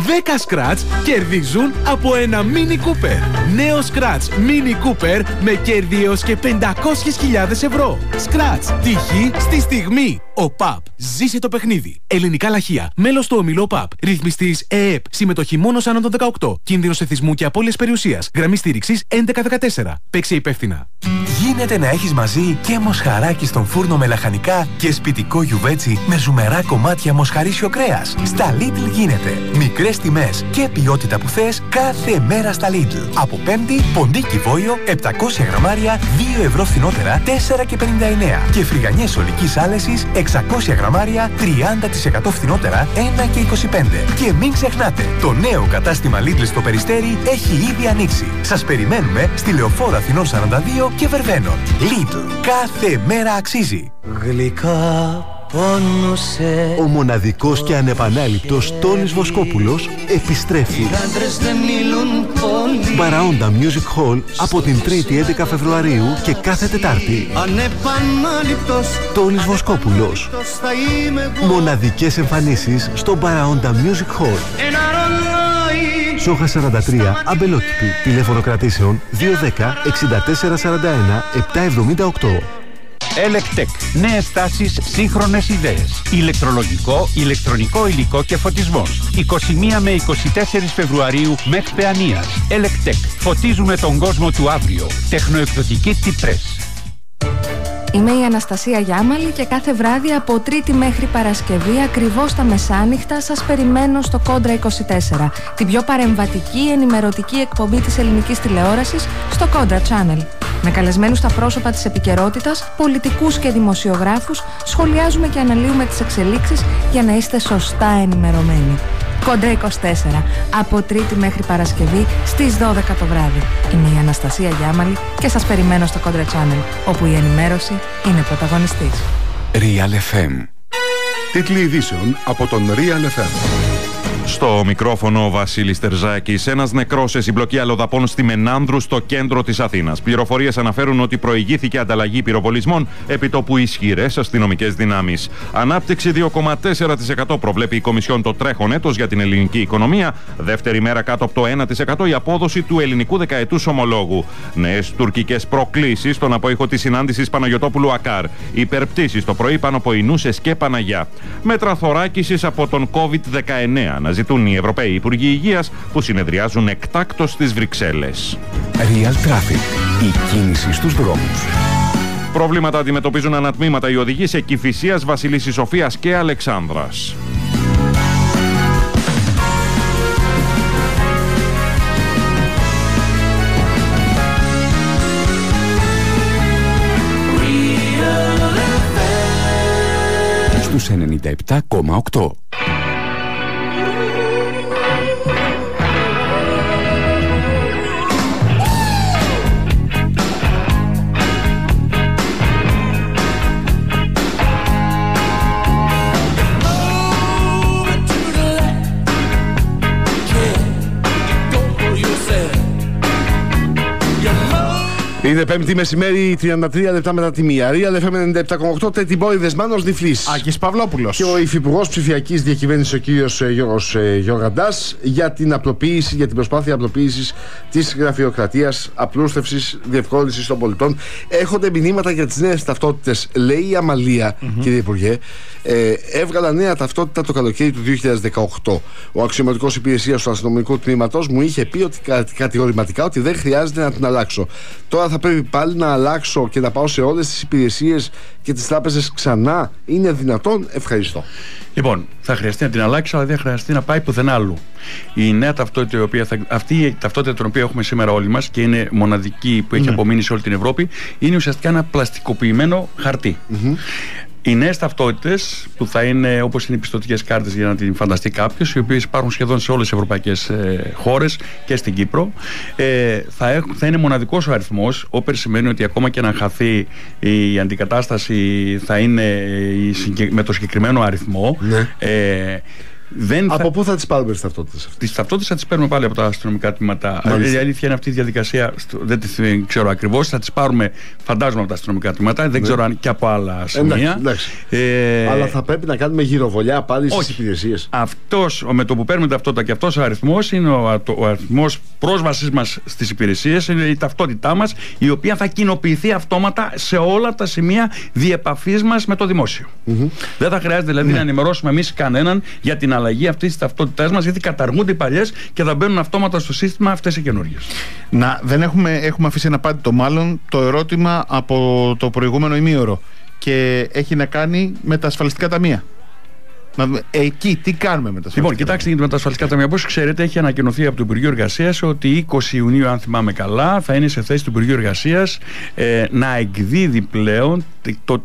10 Scratch κερδίζουν από ένα Mini Cooper. Νέο Scratch Mini Cooper με κέρδη έως και 500.000 ευρώ. Scratch, τύχη στη στιγμή. Ο ΠΑΠ. Ζήσε το παιχνίδι. Ελληνικά λαχεία. Μέλος του ομιλού ΠΑΠ. Ρυθμιστής ΕΕΠ. Συμμετοχή μόνος άνω των 18. Κίνδυνος εθισμού και απώλειας περιουσίας. Γραμμή στήριξης 1114. Παίξε υπεύθυνα. Γίνεται να έχεις μαζί και μοσχαράκι στον φούρνο με λαχανικά και σπιτικό γιουβέτσι με ζουμερά κομμάτια μοσχαρίσιο κρέας. Στα Lidl γίνεται. Μικρές τιμές και ποιότητα που θες κάθε μέρα στα Lidl. Από Πέμπτη, ποντίκι βόλιο 700 γραμμάρια 2 ευρώ φθηνότερα 4,59. Και φρυγανιές ολικής άλεσης 600 γραμμάρια 30% φθηνότερα 1,25. Και μην ξεχνάτε, το νέο κατάστημα Lidl στο Περιστέρι έχει ήδη ανοίξει. Σας περιμένουμε στη Λεωφόρο Αθηνών 42 και Βερβαίνων. Lidl. Κάθε μέρα αξίζει. Γλυκά πόνουσε. Ο μοναδικός και ανεπανάληπτος Τόνης Βοσκόπουλος επιστρέφει. Μπαραόντα Music Hall από την 3η 11 Φεβρουαρίου και κάθε Τετάρτη. Ανεπανάληπτος Τόνης Βοσκόπουλος. Μοναδικές εμφανίσεις στο Μπαραόντα Music Hall. Σόχα 43, Αμπελόκηπη. Τηλέφωνο κρατήσεων 210 64 41 778. Electec. Νέες τάσεις, σύγχρονες ιδέες. Ηλεκτρολογικό, ηλεκτρονικό υλικό και φωτισμός. 21 με 24 Φεβρουαρίου μέχρι Παιανίας. Electec. Φωτίζουμε τον κόσμο του αύριο. Τεχνοεκδοτική Τιπρές. Είμαι η Αναστασία Γιάμαλη και κάθε βράδυ από Τρίτη μέχρι Παρασκευή ακριβώς τα μεσάνυχτα σας περιμένω στο Κόντρα 24, την πιο παρεμβατική ενημερωτική εκπομπή της ελληνικής τηλεόρασης στο Κόντρα Channel. Με καλεσμένους στα πρόσωπα της επικαιρότητας, πολιτικούς και δημοσιογράφους, σχολιάζουμε και αναλύουμε τις εξελίξεις για να είστε σωστά ενημερωμένοι. Κόντρα 24. Από Τρίτη μέχρι Παρασκευή στις 12 το βράδυ. Είμαι η Αναστασία Γιάμαλη και σας περιμένω στο Κόντρα Channel, όπου η ενημέρωση είναι πρωταγωνιστής. Real FM. Τίτλοι ειδήσεων από τον Real FM. Στο μικρόφωνο ο Βασίλης Τερζάκης. Ένας νεκρός σε συμπλοκή αλλοδαπών στη Μενάνδρου, στο κέντρο της Αθήνας. Πληροφορίες αναφέρουν ότι προηγήθηκε ανταλλαγή πυροβολισμών επί τόπου ισχυρές αστυνομικές δυνάμεις. Ανάπτυξη 2,4% προβλέπει η Κομισιόν το τρέχον έτος για την ελληνική οικονομία. Δεύτερη μέρα κάτω από το 1% η απόδοση του ελληνικού δεκαετούς ομολόγου. Νέες τουρκικές προκλήσεις στον απόϊχο της συνάντησης Παναγιωτόπουλου Ακάρ. Υπερπτήσεις το πρωί πάνω από Ινούσες και Παναγιά. Μέτρα θωράκισης από τον COVID-19. Ζητούν οι Ευρωπαίοι Υπουργοί Υγείας που συνεδριάζουν εκτάκτως στις Βρυξέλλες. Real Traffic. Η κίνηση στους δρόμους. Προβλήματα αντιμετωπίζουν ανατμήματα οι οδηγοί σε Κηφισίας, Βασιλίσσης Σοφίας και Αλεξάνδρας. Στους 97,8. Είναι Πέμπτη μεσημέρι, 33 λεπτά μετά τη μία. Real FM 97,8, Τέτη Μπόριδες, Μάνος Διφλής. Άκης Παυλόπουλος. Και ο Υφυπουργός Ψηφιακής Διακυβέρνησης, ο κύριος Γιώργος Γιωργαντάς, για την απλοποίηση, για την προσπάθεια απλοποίησης της γραφειοκρατίας, απλούστευσης, διευκόλυνσης των πολιτών. Έχονται μηνύματα για τις νέες ταυτότητες. Λέει η Αμαλία, κύριε Υπουργέ, έβγαλα νέα ταυτότητα το καλοκαίρι του 2018. Ο αξιωματικός υπηρεσίας του αστυνομικού τμήματος μου είχε πει ότι κατηγορηματικά ότι δεν χρειάζεται να την αλλάξω. Τώρα θα πρέπει πάλι να αλλάξω και να πάω σε όλες τις υπηρεσίες και τις τράπεζες ξανά? Είναι δυνατόν? Ευχαριστώ. Λοιπόν, θα χρειαστεί να την αλλάξει, αλλά δεν θα χρειαστεί να πάει πουθενά άλλου. Η νέα ταυτότητα, αυτή η ταυτότητα την οποία έχουμε σήμερα όλοι μας και είναι μοναδική που έχει απομείνει σε όλη την Ευρώπη, είναι ουσιαστικά ένα πλαστικοποιημένο χαρτί. Οι νέες ταυτότητες που θα είναι όπως είναι οι πιστωτικές κάρτες, για να την φανταστεί κάποιος, οι οποίες υπάρχουν σχεδόν σε όλες τις ευρωπαϊκές χώρες και στην Κύπρο, θα είναι μοναδικός ο αριθμός, όπερ σημαίνει ότι ακόμα και να χαθεί η αντικατάσταση θα είναι με το συγκεκριμένο αριθμό. Από πού θα τις πάρουμε τις ταυτότητες αυτές? Τις ταυτότητες θα τις παίρνουμε πάλι από τα αστυνομικά τμήματα. Η αλήθεια είναι αυτή η διαδικασία, δεν ξέρω ακριβώς. Θα τις πάρουμε, φαντάζομαι, από τα αστυνομικά τμήματα. Δεν ξέρω αν και από άλλα σημεία. Αλλά θα πρέπει να κάνουμε γυροβολιά πάλι στις υπηρεσίες. Αυτός, με το που παίρνουμε ταυτότητα και αυτός ο αριθμός είναι ο αριθμός πρόσβασής μας στις υπηρεσίες, είναι η ταυτότητά μας, η οποία θα κοινοποιηθεί αυτόματα σε όλα τα σημεία διεπαφής μας με το δημόσιο. Δεν θα χρειάζεται δηλαδή να ενημερώσουμε εμείς κανέναν για την αλλαγή αυτή τη ταυτότητά μας, γιατί καταργούνται οι παλιές και θα μπαίνουν αυτόματα στο σύστημα αυτές οι καινούργιες. Δεν έχουμε αφήσει αναπάντητο μάλλον το ερώτημα από το προηγούμενο ημίωρο και έχει να κάνει με τα ασφαλιστικά ταμεία. Εκεί τι κάνουμε με τα ασφαλιστικά? Λοιπόν, κοιτάξτε, με τα ασφαλιστικά ταμεία, όπως ξέρετε, έχει ανακοινωθεί από το Υπουργείο Εργασίας ότι 20 Ιουνίου, αν θυμάμαι καλά, θα είναι σε θέση του Υπουργείου Εργασίας να εκδίδει πλέον το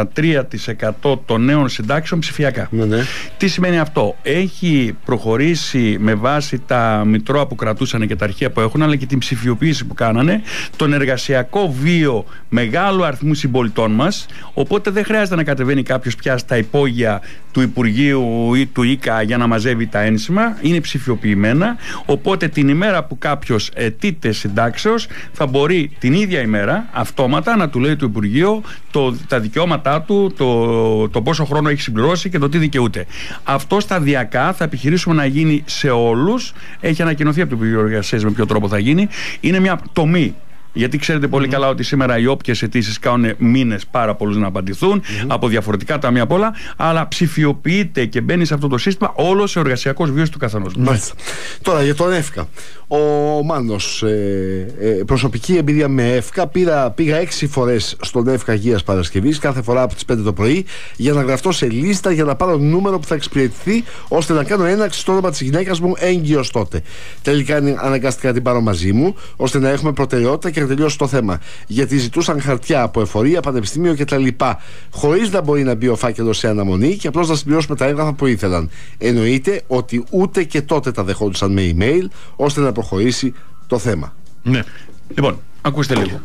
33% των νέων συντάξεων ψηφιακά. Τι σημαίνει αυτό? Έχει προχωρήσει με βάση τα μητρώα που κρατούσαν και τα αρχεία που έχουν, αλλά και την ψηφιοποίηση που κάνανε, τον εργασιακό βίο μεγάλου αριθμού συμπολιτών μας. Οπότε δεν χρειάζεται να κατεβαίνει κάποιος πια στα υπόγεια του Υπουργείου ή του ΙΚΑ για να μαζεύει τα ένσημα. Είναι ψηφιοποιημένα. Οπότε την ημέρα που κάποιος αιτείται συντάξεως, θα μπορεί την ίδια ημέρα αυτόματα να του λέει το Υπουργείο τα δικαιώματά του, το πόσο χρόνο έχει συμπληρώσει και το τι δικαιούται. Αυτό σταδιακά θα επιχειρήσουμε να γίνει σε όλους. Έχει ανακοινωθεί από το Υπουργείο Εργασίας με ποιο τρόπο θα γίνει. Είναι μια τομή. Γιατί ξέρετε πολύ καλά ότι σήμερα οι όποιες αιτήσεις κάνουν μήνες πάρα πολλούς να απαντηθούν από διαφορετικά ταμεία απ' όλα, αλλά ψηφιοποιείται και μπαίνει σε αυτό το σύστημα όλος ο εργασιακός βίος του καθενός. Τώρα για τον ΕΦΚΑ. Ο Μάνος, προσωπική εμπειρία με ΕΦΚΑ. Πήγα 6 φορές στον ΕΦΚΑ Αγίας Παρασκευής, κάθε φορά από τις 5 το πρωί, για να γραφτώ σε λίστα για να πάρω νούμερο που θα εξυπηρετηθεί, ώστε να κάνω έναρξη στο όνομα της γυναίκας μου έγκυος τότε. Τελικά αναγκαστικά την πάρω μαζί μου, ώστε να έχουμε προτεραιότητα και να τελειώσει το θέμα. Γιατί ζητούσαν χαρτιά από εφορία, πανεπιστήμιο κτλ. Χωρίς να μπορεί να μπει ο φάκελος σε αναμονή και απλώς να συμπληρώσουμε τα έγγραφα που ήθελαν. Εννοείται ότι ούτε και τότε τα δεχόντουσαν με email ώστε να προχωρήσει το θέμα. Ναι. Λοιπόν, ακούστε λίγο.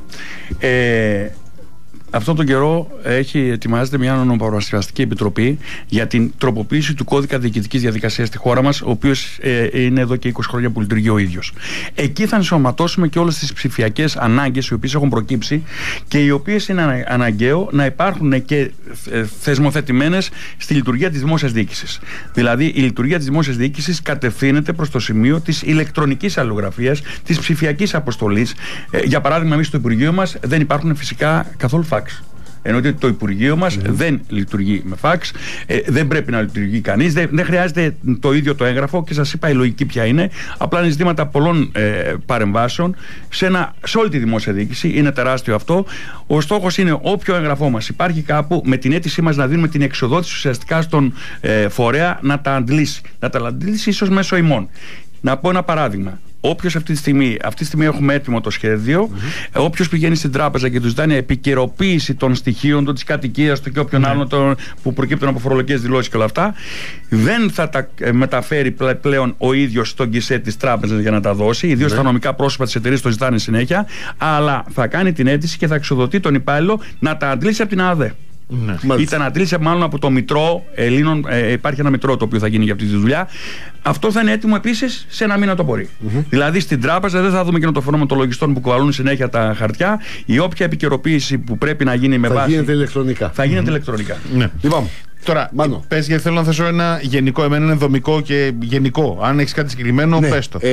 Αυτόν τον καιρό ετοιμάζεται μια νομοπαρασκευαστική επιτροπή για την τροποποίηση του κώδικα διοικητικής διαδικασίας στη χώρα μας, ο οποίος είναι εδώ και 20 χρόνια που λειτουργεί ο ίδιος. Εκεί θα ενσωματώσουμε και όλες τις ψηφιακές ανάγκες οι οποίες έχουν προκύψει και οι οποίες είναι αναγκαίο να υπάρχουν και θεσμοθετημένες στη λειτουργία της δημόσιας διοίκησης. Δηλαδή, η λειτουργία της δημόσιας διοίκησης κατευθύνεται προς το σημείο της ηλεκτρονικής αλληλογραφίας, της ψηφιακής αποστολής. Για παράδειγμα, εμείς στο Υπουργείο μας δεν υπάρχουν φυσικά καθόλου φάξ. Ενώ το Υπουργείο μας δεν λειτουργεί με φάξ, δεν πρέπει να λειτουργεί κανείς, δεν χρειάζεται το ίδιο το έγγραφο και σας είπα η λογική ποια είναι. Απλά είναι ζητήματα πολλών παρεμβάσεων σε όλη τη δημόσια διοίκηση. Είναι τεράστιο αυτό. Ο στόχος είναι όποιο έγγραφό μας υπάρχει κάπου, με την αίτησή μας να δίνουμε την εξοδότηση ουσιαστικά στον φορέα να τα αντλήσει. Να τα αντλήσει ίσως μέσω ημών. Να πω ένα παράδειγμα. Όποιος αυτή τη στιγμή έχουμε έτοιμο το σχέδιο, όποιος πηγαίνει στην τράπεζα και τους δάνει επικαιροποίηση των στοιχείων του, της κατοικίας του και όποιον άλλον που προκύπτουν από φορολογικές δηλώσεις και όλα αυτά, δεν θα τα μεταφέρει πλέον ο ίδιος στον γκισέ της τράπεζας για να τα δώσει, ιδίως τα νομικά πρόσωπα της εταιρείας το ζητάνε συνέχεια, αλλά θα κάνει την αίτηση και θα εξοδοτεί τον υπάλληλο να τα αντλήσει από την ΑΔΕ. Ήταν να αντλήσει μάλλον από το Μητρό Ελλήνων. Υπάρχει ένα Μητρό το οποίο θα γίνει για αυτή τη δουλειά. Αυτό θα είναι έτοιμο επίσης σε ένα μήνα το μπορεί. Δηλαδή στην τράπεζα δεν θα δούμε και το φαινόμενο των λογιστών που κουβαλούν συνέχεια τα χαρτιά. Η όποια επικαιροποίηση που πρέπει να γίνει με βάση. Θα γίνεται ηλεκτρονικά. Θα γίνεται ηλεκτρονικά. Ναι. Λοιπόν. Τώρα, πες, γιατί θέλω να θέσω ένα γενικό, εμένα είναι δομικό και γενικό. Αν έχεις κάτι συγκεκριμένο, πες το.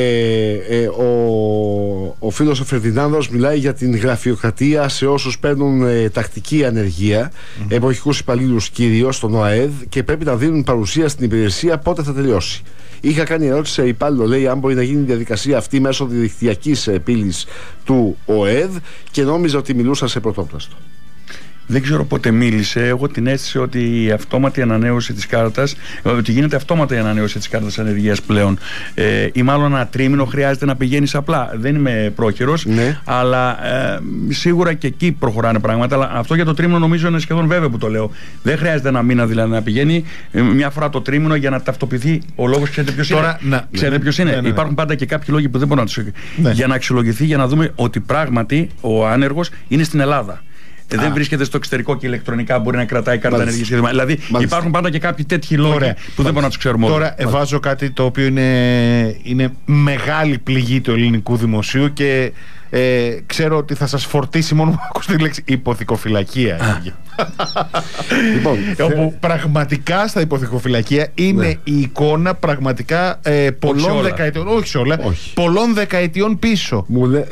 Ο φίλος ο Φερδινάνδος μιλάει για την γραφειοκρατία σε όσους παίρνουν τακτική ανεργία, εποχικούς υπαλλήλους κυρίως στον ΟΑΕΔ, και πρέπει να δίνουν παρουσία στην υπηρεσία πότε θα τελειώσει. Είχα κάνει ερώτηση σε υπάλληλο, λέει, αν μπορεί να γίνει η διαδικασία αυτή μέσω διαδικτυακής πύλης του ΟΕΔ, και νόμιζα ότι μιλούσα σε πρωτόπλαστο. Δεν ξέρω πότε μίλησε. Έχω την αίσθηση ότι η αυτόματη ανανέωση της κάρτας, ότι γίνεται αυτόματα η ανανέωση της κάρτας ανεργίας πλέον, ή μάλλον ένα τρίμηνο χρειάζεται να πηγαίνεις απλά. Δεν είμαι πρόχειρος, αλλά σίγουρα και εκεί προχωράνε πράγματα. Αλλά αυτό για το τρίμηνο νομίζω είναι σχεδόν βέβαιο που το λέω. Δεν χρειάζεται ένα μήνα δηλαδή να πηγαίνει μια φορά το τρίμηνο για να ταυτοποιηθεί ο λόγος. Ξέρετε ποιος είναι. Ξέρετε ποιος είναι. Υπάρχουν πάντα και κάποιοι λόγοι που δεν μπορούν να τους. Για να αξιολογηθεί, για να δούμε ότι πράγματι ο άνεργος είναι στην Ελλάδα. Δεν βρίσκεται στο εξωτερικό και ηλεκτρονικά μπορεί να κρατάει κάρτα ενεργείας. Δηλαδή υπάρχουν πάντα και κάποιοι τέτοιοι λόγοι που δεν μπορούμε να τους ξέρουμε. Τώρα βάζω κάτι το οποίο είναι μεγάλη πληγή του ελληνικού δημοσίου και ξέρω ότι θα σας φορτίσει μόνο που ακούσετε τη λέξη υποθηκοφυλακία. Λοιπόν, όπου πραγματικά στα υποθηκοφυλακία είναι η εικόνα πραγματικά πολλών δεκαετιών. Όχι σε όλα, πολλών δεκαετιών πίσω.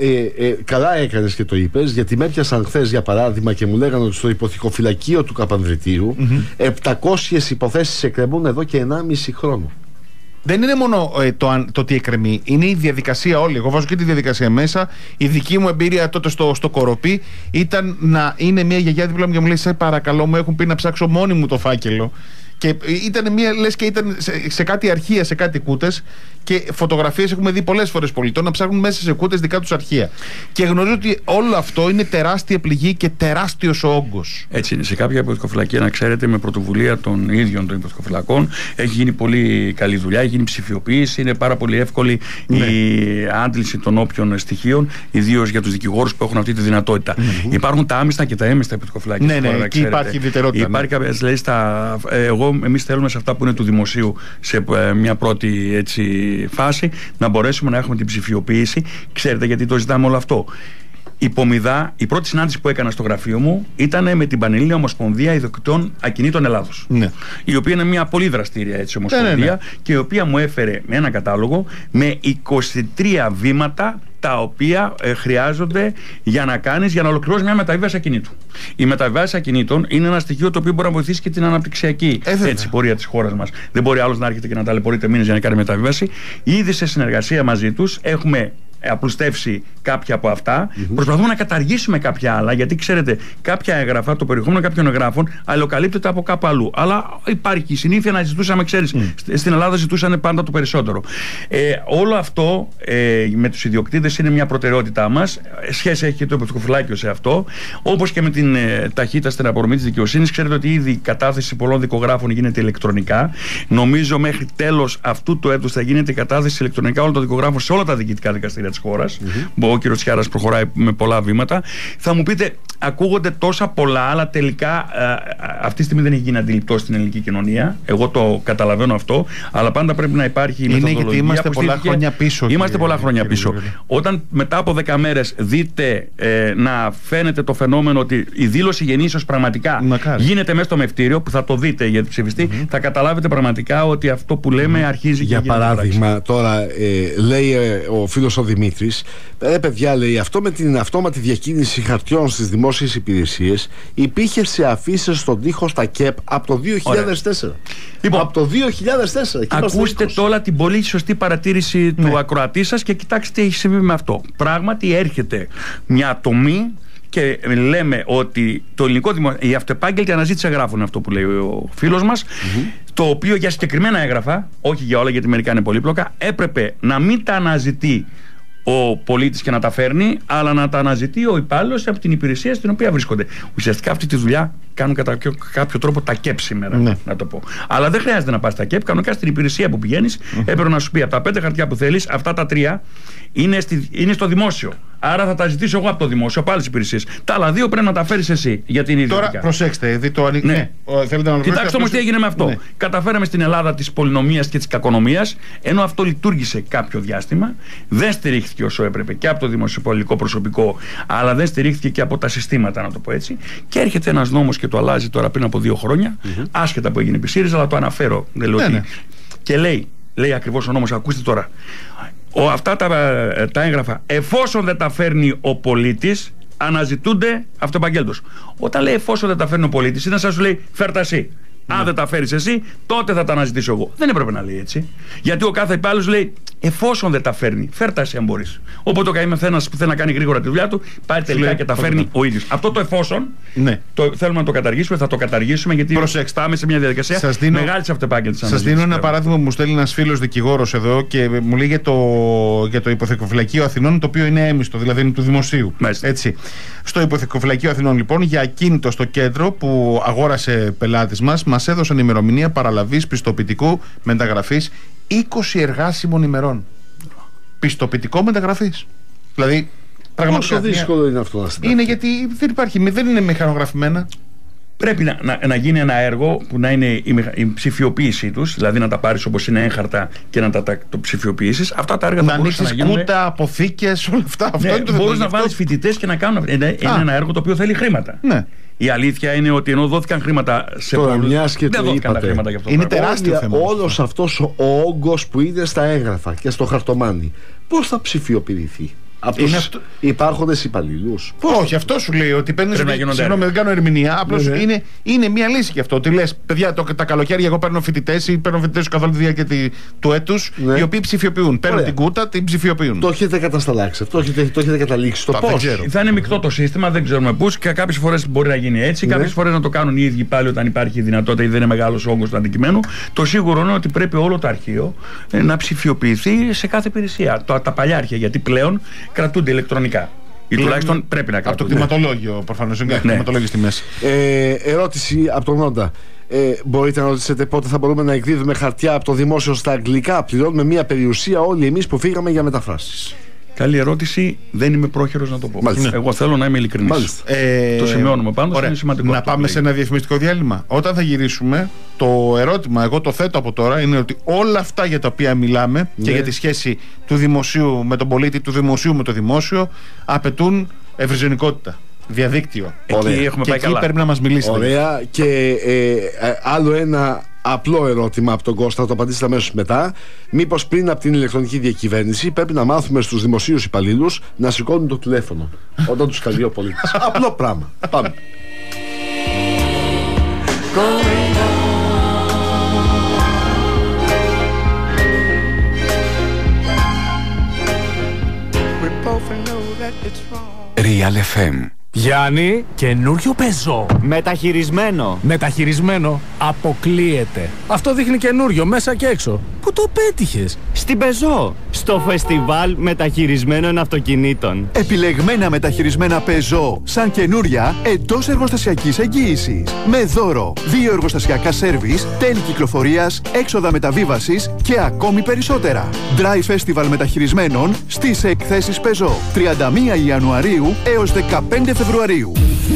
Καλά έκανες και το είπες, γιατί με έπιασαν χθες για παράδειγμα και μου λέγανε ότι στο υποθηκοφυλακείο του Καπανδριτήρου 700 υποθέσεις εκκρεμούν εδώ και 1,5 χρόνο. Δεν είναι μόνο το τι εκκρεμεί, είναι η διαδικασία όλη. Εγώ βάζω και τη διαδικασία μέσα. Η δική μου εμπειρία τότε στο Κοροπή ήταν να είναι μια γιαγιά δίπλα μου και μου λέει: σε παρακαλώ, μου έχουν πει να ψάξω μόνη μου το φάκελο. Και ήταν λες και ήταν σε κάτι αρχεία, σε κάτι κούτες, και φωτογραφίες έχουμε δει πολλές φορές πολιτών να ψάχνουν μέσα σε κούτες δικά τους αρχεία. Και γνωρίζω ότι όλο αυτό είναι τεράστια πληγή και τεράστιος ο όγκος. Έτσι είναι. Σε κάποια υποθηκοφυλακία, να ξέρετε, με πρωτοβουλία των ίδιων των υποθηκοφυλακών, έχει γίνει πολύ καλή δουλειά, έχει γίνει ψηφιοποίηση, είναι πάρα πολύ εύκολη η άντληση των όποιων στοιχείων, ιδίως για τους δικηγόρους που έχουν αυτή τη δυνατότητα. Υπάρχουν τα άμυστα και τα έμυστα υποθηκοφυλακία. Ναι, εκεί υπάρχει ιδιαιτερότητα. Υπάρχει κάποια, εμείς θέλουμε σε αυτά που είναι του δημοσίου, σε μια πρώτη έτσι φάση, να μπορέσουμε να έχουμε την ψηφιοποίηση. Ξέρετε γιατί το ζητάμε όλο αυτό? Η πρώτη συνάντηση που έκανα στο γραφείο μου ήταν με την Πανελλήνια Ομοσπονδία Ιδιοκτητών Ακινήτων Ελλάδος. Η οποία είναι μια πολύ δραστήρια έτσι ομοσπονδία και η οποία μου έφερε ένα κατάλογο με 23 βήματα τα οποία χρειάζονται για να ολοκληρώσει μια μεταβίβαση ακινήτου. Η μεταβίβαση ακινήτων είναι ένα στοιχείο το οποίο μπορεί να βοηθήσει και την αναπτυξιακή πορεία της χώρας μας. Δεν μπορεί άλλος να έρχεται και να ταλαιπωρείται μήνες για να κάνει μεταβίβαση. Ήδη σε συνεργασία μαζί τους έχουμε απλουστεύσει κάποια από αυτά. Προσπαθούμε να καταργήσουμε κάποια άλλα, γιατί ξέρετε, κάποια έγγραφα, το περιεχόμενο κάποιων εγγράφων αλληλοκαλύπτεται από κάπου αλλού. Αλλά υπάρχει η συνήθεια να ζητούσαμε, ξέρεις, στην Ελλάδα ζητούσαν πάντα το περισσότερο. Όλο αυτό με τους ιδιοκτήτες είναι μια προτεραιότητά μας. Σχέση έχει και το υποθηκοφυλάκιο σε αυτό. Όπως και με την ταχύτητα στην απορρομή της δικαιοσύνης. Ξέρετε ότι ήδη η κατάθεση πολλών δικογράφων γίνεται ηλεκτρονικά. Νομίζω μέχρι τέλος αυτού του έτους θα γίνεται η κατάθεση ηλεκτρονικά όλων των δικογράφων σε όλα τα διοικητικά δικαστήρια της χώρας. Ο κ. Τσιάρας προχωράει με πολλά βήματα. Θα μου πείτε, ακούγονται τόσα πολλά, αλλά τελικά αυτή τη στιγμή δεν έχει γίνει αντιληπτό στην ελληνική κοινωνία. Εγώ το καταλαβαίνω αυτό, αλλά πάντα πρέπει να υπάρχει η μεθοδολογία. Γιατί είμαστε πολλά χρόνια πίσω. Είμαστε πολλά χρόνια πίσω. Όταν μετά από 10 μέρες δείτε να φαίνεται το φαινόμενο ότι η δήλωση γεννήσεως πραγματικά γίνεται μέσα στο μευτήριο, που θα το δείτε γιατί ψηφιστεί, θα καταλάβετε πραγματικά ότι αυτό που λέμε αρχίζει για παράδειγμα, τώρα λέει ο φίλος ο Δημήτρης, παιδιά, λέει, αυτό με την αυτόματη διακίνηση χαρτιών στις δημόσιες υπηρεσίες υπήρχε σε αφήσεις στον τοίχο στα ΚΕΠ από το 2004. Λοιπόν, από το 2004. Ακούστε τώρα την πολύ σωστή παρατήρηση του ακροατή σας και κοιτάξτε τι έχει συμβεί με αυτό. Πράγματι έρχεται μια ατομή και λέμε ότι το ελληνικό η αυτεπάγγελτη αναζήτηση εγγράφων, αυτό που λέει ο φίλος μας, το οποίο για συγκεκριμένα έγγραφα, όχι για όλα γιατί μερικά είναι πολύπλοκα, έπρεπε να μην τα αναζητεί ο πολίτης και να τα φέρνει, αλλά να τα αναζητεί ο υπάλληλος από την υπηρεσία στην οποία βρίσκονται. Ουσιαστικά αυτή τη δουλειά κάνουν κατά κάποιο τρόπο τα ΚΕΠ σήμερα, να το πω. Αλλά δεν χρειάζεται να πας στα ΚΕΠ. Κανονικά στην υπηρεσία που πηγαίνεις, έπρεπε να σου πει από τα 5 χαρτιά που θέλεις, αυτά τα 3 είναι στο δημόσιο. Άρα θα τα ζητήσω εγώ από το δημόσιο, από άλλες υπηρεσίες. Τα άλλα 2 πρέπει να τα φέρεις εσύ για την ίδια. Τώρα προσέξτε, Κοιτάξτε όμως τι έγινε με αυτό. Καταφέραμε στην Ελλάδα της πολυνομίας και της κακονομίας, ενώ αυτό λειτουργήσε κάποιο διάστημα, δεν στηρίχθηκε όσο έπρεπε και από το δημοσιοπολιτικό προσωπικό, αλλά δεν στηρίχθηκε και από τα συστήματα, να το πω έτσι. Και έρχεται ένας νόμος και το αλλάζει τώρα πριν από 2 χρόνια, άσχετα που έγινε επί ΣΥΡΙΖΑ, αλλά το αναφέρω. Και λέει ακριβώς ο νόμος, ακούστε τώρα. Αυτά τα έγγραφα, εφόσον δεν τα φέρνει ο πολίτης, αναζητούνται αυτοεπαγγέλτος. Όταν λέει εφόσον δεν τα φέρνει ο πολίτης, είναι σαν να σου λέει φέρτα εσύ. Αν δεν τα φέρεις εσύ, τότε θα τα αναζητήσω εγώ. Δεν έπρεπε να λέει έτσι. Γιατί ο κάθε υπάλληλος λέει εφόσον δεν τα φέρνει, φέρτα εσύ αν μπορείς. Οπότε ο καημενός που θέλει να κάνει γρήγορα τη δουλειά του, πάει τελικά και τα φέρνει ο ίδιος. Αυτό το εφόσον θέλουμε να το καταργήσουμε, θα το καταργήσουμε, γιατί πάμε σε μια διαδικασία μεγάλης αυτοεπάγγελτης. Σας δίνω ένα παράδειγμα που μου στέλνει ένας φίλος δικηγόρος εδώ και μου λέει για το υποθηκοφυλακείο Αθηνών, το οποίο είναι έμιστο, δηλαδή είναι του δημοσίου. Έτσι. Στο υποθηκοφυλακείο Αθηνών, λοιπόν, για ακίνητο στο κέντρο που αγόρασε πελάτης μας έδωσαν ημερομηνία παραλαβής πιστοποιητικού μεταγραφής 20 εργάσιμων ημερών. Πιστοποιητικό μεταγραφής. Δηλαδή, πραγματικά. Πόσο δύσκολο είναι αυτό να συντάξει? Είναι γιατί δεν είναι μηχανογραφημένα. Πρέπει να γίνει ένα έργο που να είναι η ψηφιοποίησή τους, δηλαδή να τα πάρεις όπως είναι έγχαρτα και να το ψηφιοποιήσεις. Αυτά τα έργα θα μπορούσαν να γίνουν. Κούτα, αποθήκες, όλα αυτά. Μπορείς να βάλεις φοιτητές και να κάνουν. Είναι ένα έργο το οποίο θέλει χρήματα. Η αλήθεια είναι ότι ενώ δόθηκαν χρήματα σε πολλούς, δεν δόθηκαν τα χρήματα για αυτό. Είναι τεράστιο θέμα. Όλος αυτός ο όγκος που είναι στα έγγραφα και στο χαρτομάνι, πώς θα ψηφιοποιηθεί? Από τους υπάρχοντες υπαλλήλους? Όχι, αυτό σου λέει ότι παίρνει. Συγγνώμη, δεν κάνω ερμηνεία. Απλώς είναι μια λύση και αυτό. Ότι λες, παιδιά, τα καλοκαίρια εγώ παίρνω φοιτητές ή παίρνω φοιτητές καθ' όλη τη διάρκεια του έτους, οι οποίοι ψηφιοποιούν. Παίρνουν την κούτα, την ψηφιοποιούν. Το έχετε κατασταλάξει αυτό, το έχετε καταλήξει. Το πώς? Θα είναι μεικτό το σύστημα, δεν ξέρουμε πώς. Και κάποιες φορές μπορεί να γίνει έτσι, κάποιες φορές να το κάνουν οι ίδιοι πάλι όταν υπάρχει δυνατότητα ή δεν είναι μεγάλος όγκος του αντικειμένου. Το σίγουρο είναι ότι πρέπει όλο το αρχείο να ψηφιοποιηθεί σε κάθε υπηρεσία. Τα παλιά αρχεία, γιατί πλέον κρατούνται ηλεκτρονικά. Ή τουλάχιστον πρέπει να κρατούνται. Από το κτηματολόγιο, προφανώς. Είναι κτηματολόγιο στη μέση. Ερώτηση από τον Όντα. Μπορείτε να ρωτήσετε πότε θα μπορούμε να εκδίδουμε χαρτιά από το δημόσιο στα αγγλικά? Πληρώνουμε μια περιουσία όλοι εμείς που φύγαμε για μεταφράσεις. Καλή ερώτηση. Δεν είμαι πρόχειρος να το πω. Εγώ θέλω να είμαι ειλικρινής. Το σημειώνουμε πάντως. Είναι σημαντικό. Να πάμε σε ένα διαφημιστικό διάλειμμα. Όταν θα γυρίσουμε, το ερώτημα, εγώ το θέτω από τώρα, είναι ότι όλα αυτά για τα οποία μιλάμε και για τη σχέση του δημοσίου με τον πολίτη, του δημοσίου με το δημόσιο, απαιτούν ευρυζωνικότητα. Διαδίκτυο. Εκεί έχουμε πάει καλά. Πρέπει να μας μιλήσετε. Ωραία. Και άλλο ένα απλό ερώτημα από τον Κώστα, το απαντήσετε αμέσως μετά. Μήπως πριν από την ηλεκτρονική διακυβέρνηση πρέπει να μάθουμε στους δημοσίους υπαλλήλους να σηκώνουν το τηλέφωνο όταν τους καλεί ο πολίτης? Απλό πράγμα. Πάμε. Real FM. Γιάννη, καινούριο πεζό. Μεταχειρισμένο. Μεταχειρισμένο. Αποκλείεται. Αυτό δείχνει καινούριο μέσα και έξω. Πού το πέτυχες? Στην πεζό. Στο φεστιβάλ μεταχειρισμένων αυτοκινήτων. Επιλεγμένα μεταχειρισμένα πεζό σαν καινούρια εντός εργοστασιακής εγγύησης. Με δώρο 2 εργοστασιακά σέρβις, τέλη κυκλοφορίας, έξοδα μεταβίβασης και ακόμη περισσότερα. Drive Festival μεταχειρισμένων στις εκθέσεις πεζό. 31 Ιανουαρίου έως 15 Φεβρουαρίου.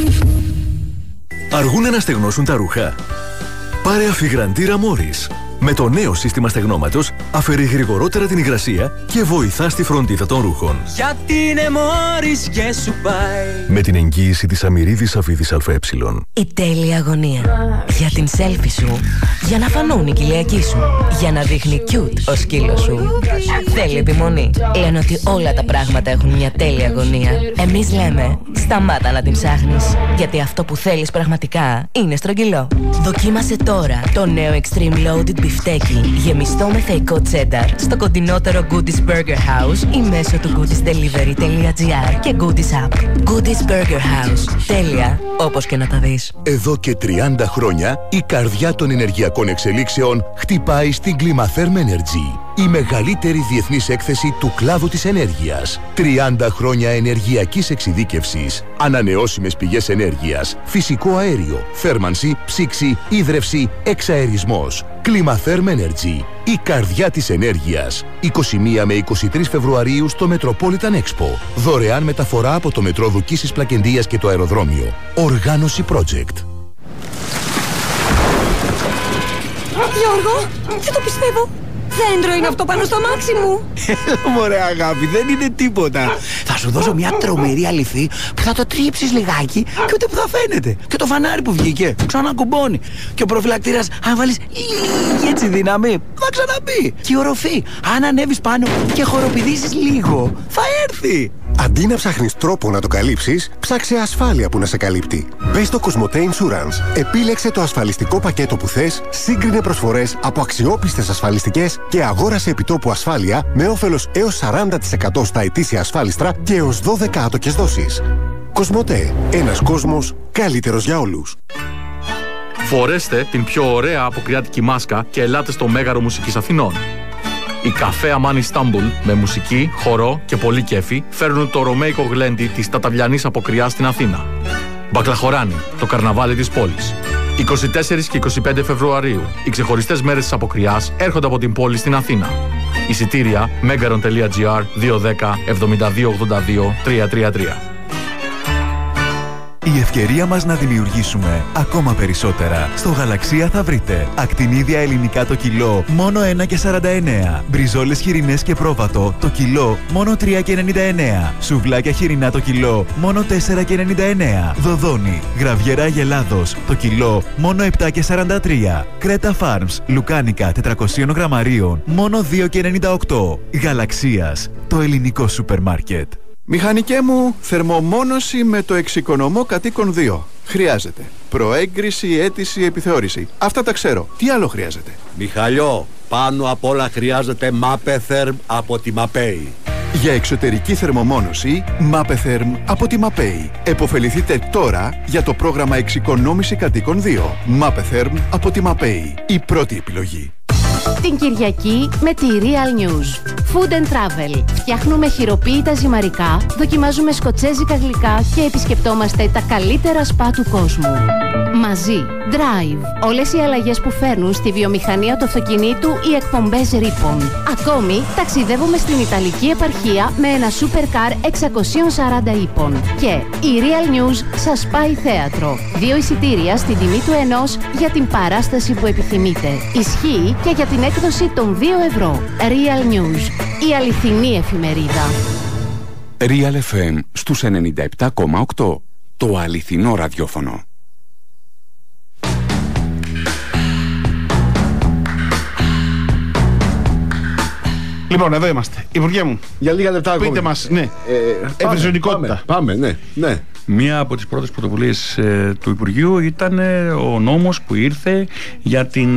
Αργούν να στεγνώσουν τα ρούχα? Πάρε αφιγραντήρα Μόρις. Με το νέο σύστημα στεγνώματος αφαιρεί γρηγορότερα την υγρασία και βοηθά στη φροντίδα των ρούχων. Γιατί είναι Μόρις και σου πάει. Με την εγγύηση της αμυρίδης αφίδης ΑΕ. Η τέλεια αγωνία. Για την selfie σου. Για να φανούν οι κοιλιακοί σου. Για να δείχνει cute ο σκύλος σου. Θέλει επιμονή. Λένε ότι όλα τα πράγματα έχουν μια τέλεια αγωνία. Εμείς λέμε σταμάτα να την ψάχνεις. Γιατί αυτό που θέλεις πραγματικά είναι στρογγυλό. Δοκίμασε τώρα το νέο Extreme Loaded μπιφτέκι γεμιστό με θεϊκό τσένταρ στο κοντινότερο Goodies Burger House ή μέσω του goodiesdelivery.gr και Goodies App. Goodies Burger House. Τέλεια, όπως και να τα δεις. Εδώ και 30 χρόνια η καρδιά των ενεργειακών εξελίξεων χτυπάει στην Climatherm Energy. Η μεγαλύτερη διεθνής έκθεση του κλάδου της ενέργειας. 30 χρόνια ενεργειακής εξειδίκευσης, ανανεώσιμες πηγές ενέργειας, φυσικό αέριο, θέρμανση, ψήξη, ίδρυυση, εξαερισμός. Climatherm Energy, η καρδιά της ενέργειας. 21 με 23 Φεβρουαρίου στο Metropolitan Expo. Δωρεάν μεταφορά από το μετρό Δουκίσης Πλακεντίας και το αεροδρόμιο. Οργάνωση Project. Γιώργο, δεν το πιστεύω. Δέντρο είναι αυτό πάνω στο αμάξι μου. Έλα μωρέ αγάπη, δεν είναι τίποτα. Θα σου δώσω μια τρομερή αληθή που θα το τρίψεις λιγάκι και ούτε που θα φαίνεται. Και το φανάρι που βγήκε ξανακουμπώνει. Και ο προφυλακτήρας, αν βάλεις λίγη έτσι δύναμη, θα ξαναμπεί. Και η οροφή, αν ανέβεις πάνω και χοροπηδήσεις λίγο, θα έρθει. Αντί να ψάχνεις τρόπο να το καλύψεις, ψάξε ασφάλεια που να σε καλύπτει. Μπες στο Cosmote Insurance. Επίλεξε το ασφαλιστικό πακέτο που θες, σύγκρινε προσφορές από αξιόπιστες ασφαλιστικές και αγόρασε επιτόπου ασφάλεια με όφελος έως 40% στα ετήσια ασφάλιστρα και έως 12 άτοκες δόσεις. Cosmote. Ένας κόσμος καλύτερος για όλους. Φορέστε την πιο ωραία αποκριάτικη μάσκα και ελάτε στο Μέγαρο Μουσικής Αθηνών. Η Καφέ Αμάν Ιστάμπουλ με μουσική, χορό και πολύ κέφι φέρνουν το ρωμαϊκό γλέντι της ταταβλιανής αποκριάς στην Αθήνα. Μπακλαχοράνι, το καρναβάλι της πόλης. 24 και 25 Φεβρουαρίου, οι ξεχωριστές μέρες της αποκριάς έρχονται από την πόλη στην Αθήνα. Εισιτήρια megaron.gr 210 72 82 333. Η ευκαιρία μας να δημιουργήσουμε ακόμα περισσότερα. Στο Γαλαξία θα βρείτε ακτινίδια ελληνικά το κιλό μόνο 1,49. Μπριζόλες χοιρινές και πρόβατο το κιλό μόνο 3,99. Σουβλάκια χοιρινά το κιλό μόνο 4,99. Δοδόνι, γραβιέρα Αγελάδος το κιλό μόνο 7,43. Κρέτα Farms, λουκάνικα 400 γραμμαρίων μόνο 2,98. Γαλαξίας, το ελληνικό σούπερ μάρκετ. Μηχανικέ μου, θερμομόνωση με το εξοικονομώ κατοίκον 2. Χρειάζεται προέγκριση, αίτηση, επιθεώρηση. Αυτά τα ξέρω. Τι άλλο χρειάζεται? Μιχαλιό, πάνω απ' όλα χρειάζεται Mapetherm από τη Mapei. Για εξωτερική θερμομόνωση, Mapetherm από τη Mapei. Εποφεληθείτε τώρα για το πρόγραμμα εξοικονόμηση κατοίκων 2. Mapetherm από τη Mapei. Η πρώτη επιλογή. Την Κυριακή με τη Real News. Food and Travel. Φτιάχνουμε χειροποίητα ζυμαρικά, δοκιμάζουμε σκοτσέζικα γλυκά και επισκεπτόμαστε τα καλύτερα σπα του κόσμου. Μαζί. Drive. Όλες οι αλλαγές που φέρνουν στη βιομηχανία του αυτοκινήτου οι εκπομπές ρήπων. Ακόμη, ταξιδεύουμε στην Ιταλική επαρχία με ένα supercar 640 ύπων. Και η Real News σας πάει θέατρο. 2 εισιτήρια στην τιμή του 1 για την παράσταση που επιθυμείτε. Ισχύει και για την έκδοση των 2 ευρώ. Real News. Η αληθινή εφημερίδα. Real FM στους 97,8. Το αληθινό ραδιόφωνο. Λοιπόν, εδώ είμαστε. Υπουργέ μου, για λίγα λεπτά πείτε μας, ναι, ευρυζωνικότητα. Πάμε, ναι. Μία από τις πρώτες πρωτοβουλίες του Υπουργείου ήταν ο νόμος που ήρθε για την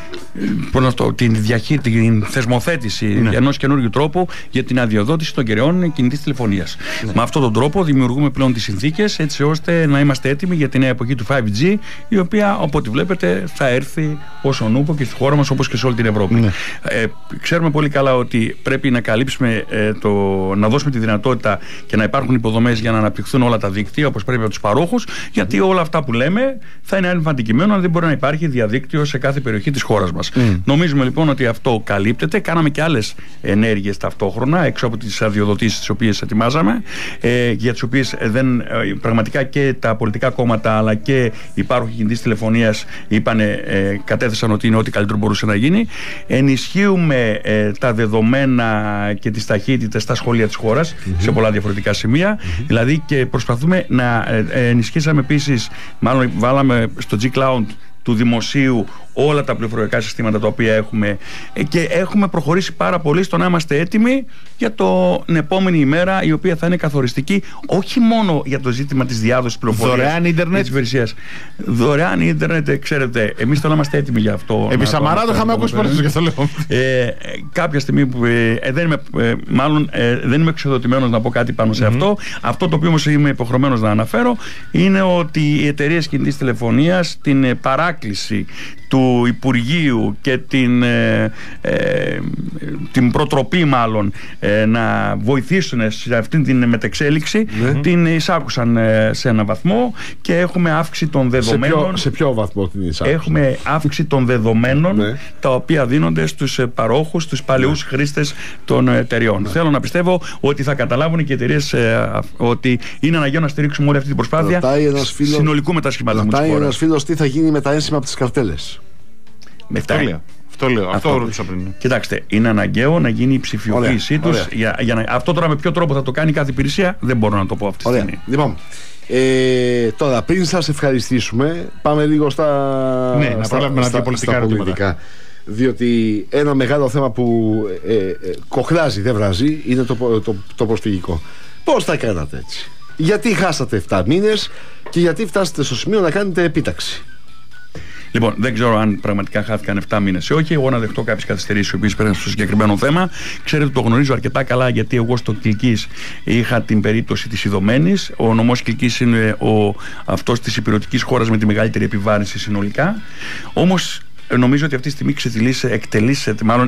θεσμοθέτηση ενός καινούριου τρόπου για την αδειοδότηση των κεραιών κινητής τηλεφωνίας. Με αυτόν τον τρόπο δημιουργούμε πλέον τις συνθήκες έτσι ώστε να είμαστε έτοιμοι για τη νέα εποχή του 5G, η οποία, από ό,τι βλέπετε, θα έρθει ως ο νούπο και στη χώρα μας όπως και σε όλη την Ευρώπη. Ξέρουμε πολύ καλά ότι πρέπει να καλύψουμε, να δώσουμε τη δυνατότητα και να υπάρχουν υποδομές για να αναπτυχθούν όλα τα δίκτυα όπως πρέπει από τους παρόχους, γιατί όλα αυτά που λέμε θα είναι άρρημα αντικειμένο αν δεν μπορεί να υπάρχει διαδίκτυο σε κάθε περιοχή της χώρας μας. Νομίζουμε λοιπόν ότι αυτό καλύπτεται. Κάναμε και άλλες ενέργειες ταυτόχρονα έξω από τις αδειοδοτήσεις τις οποίες ετοιμάζαμε, για τις οποίες πραγματικά και τα πολιτικά κόμματα αλλά και οι πάροχοι κινητής τηλεφωνίας κατέθεσαν ότι είναι ό,τι καλύτερο μπορούσε να γίνει. Ενισχύουμε τα δεδομένα και τις ταχύτητες στα σχολεία της χώρας σε πολλά διαφορετικά σημεία. Δηλαδή και προσπαθούμε να ενισχύσαμε επίσης, μάλλον βάλαμε στο G-Cloud του δημοσίου όλα τα πληροφοριακά συστήματα τα οποία έχουμε και έχουμε προχωρήσει πάρα πολύ στο να είμαστε έτοιμοι για την επόμενη ημέρα, η οποία θα είναι καθοριστική όχι μόνο για το ζήτημα της διάδοσης πληροφορίας. Δωρεάν ίντερνετ. Δωρεάν ίντερνετ, ξέρετε, εμείς θέλω να είμαστε έτοιμοι για αυτό. Επί Σαμαρά το είχαμε ακούσει πολλές φορές, γι' αυτό λέω. Κάποια στιγμή που δεν είμαι εξοδοτημένος να πω κάτι πάνω σε αυτό. Αυτό το οποίο όμως είμαι υποχρεωμένος να αναφέρω είναι ότι οι εταιρείες κινητής τηλεφωνίας την παράκληση του Υπουργείου και την προτροπή μάλλον να βοηθήσουν σε αυτήν την μετεξέλιξη την εισάκουσαν σε έναν βαθμό και έχουμε αύξηση των δεδομένων. Σε ποιο βαθμό την εισάκουσαν? Έχουμε αύξηση των δεδομένων τα οποία δίνονται στους παρόχους, στους παλαιούς χρήστες των εταιριών. Θέλω να πιστεύω ότι θα καταλάβουν και οι εταιρείες ότι είναι αναγκαίο να στηρίξουμε όλη αυτή την προσπάθεια συνολικού μετασχηματισμού της χώρας. Ρωτάει ένας φίλος τι θα γίνει με τα ένσημα από τις καρτέλες. Αυτό ρώτησα πριν. Κοιτάξτε, είναι αναγκαίο να γίνει η ψηφιοποίησή τους. Αυτό τώρα με ποιο τρόπο θα το κάνει κάθε υπηρεσία δεν μπορώ να το πω αυτή τη στιγμή. Λοιπόν, τώρα πριν σας ευχαριστήσουμε, πάμε λίγο στα πολιτικά. Διότι ένα μεγάλο θέμα που κοχράζει, δεν βράζει, είναι το προσφυγικό. Πώς τα κάνατε έτσι? Γιατί χάσατε 7 μήνες και γιατί φτάσατε στο σημείο να κάνετε επίταξη? Λοιπόν, δεν ξέρω αν πραγματικά χάθηκαν 7 μήνες ή όχι. Εγώ να δεχτώ κάποιες καθυστερήσεις οι οποίες πέρασαν στο συγκεκριμένο θέμα. Ξέρετε, το γνωρίζω αρκετά καλά, γιατί εγώ στο Κιλκής είχα την περίπτωση της Ιδωμένης. Ο νομός Κιλκής είναι αυτός της υπηρετικής χώρας με τη μεγαλύτερη επιβάρυνση συνολικά. Όμως νομίζω ότι αυτή τη στιγμή εκτελήσεται, μάλλον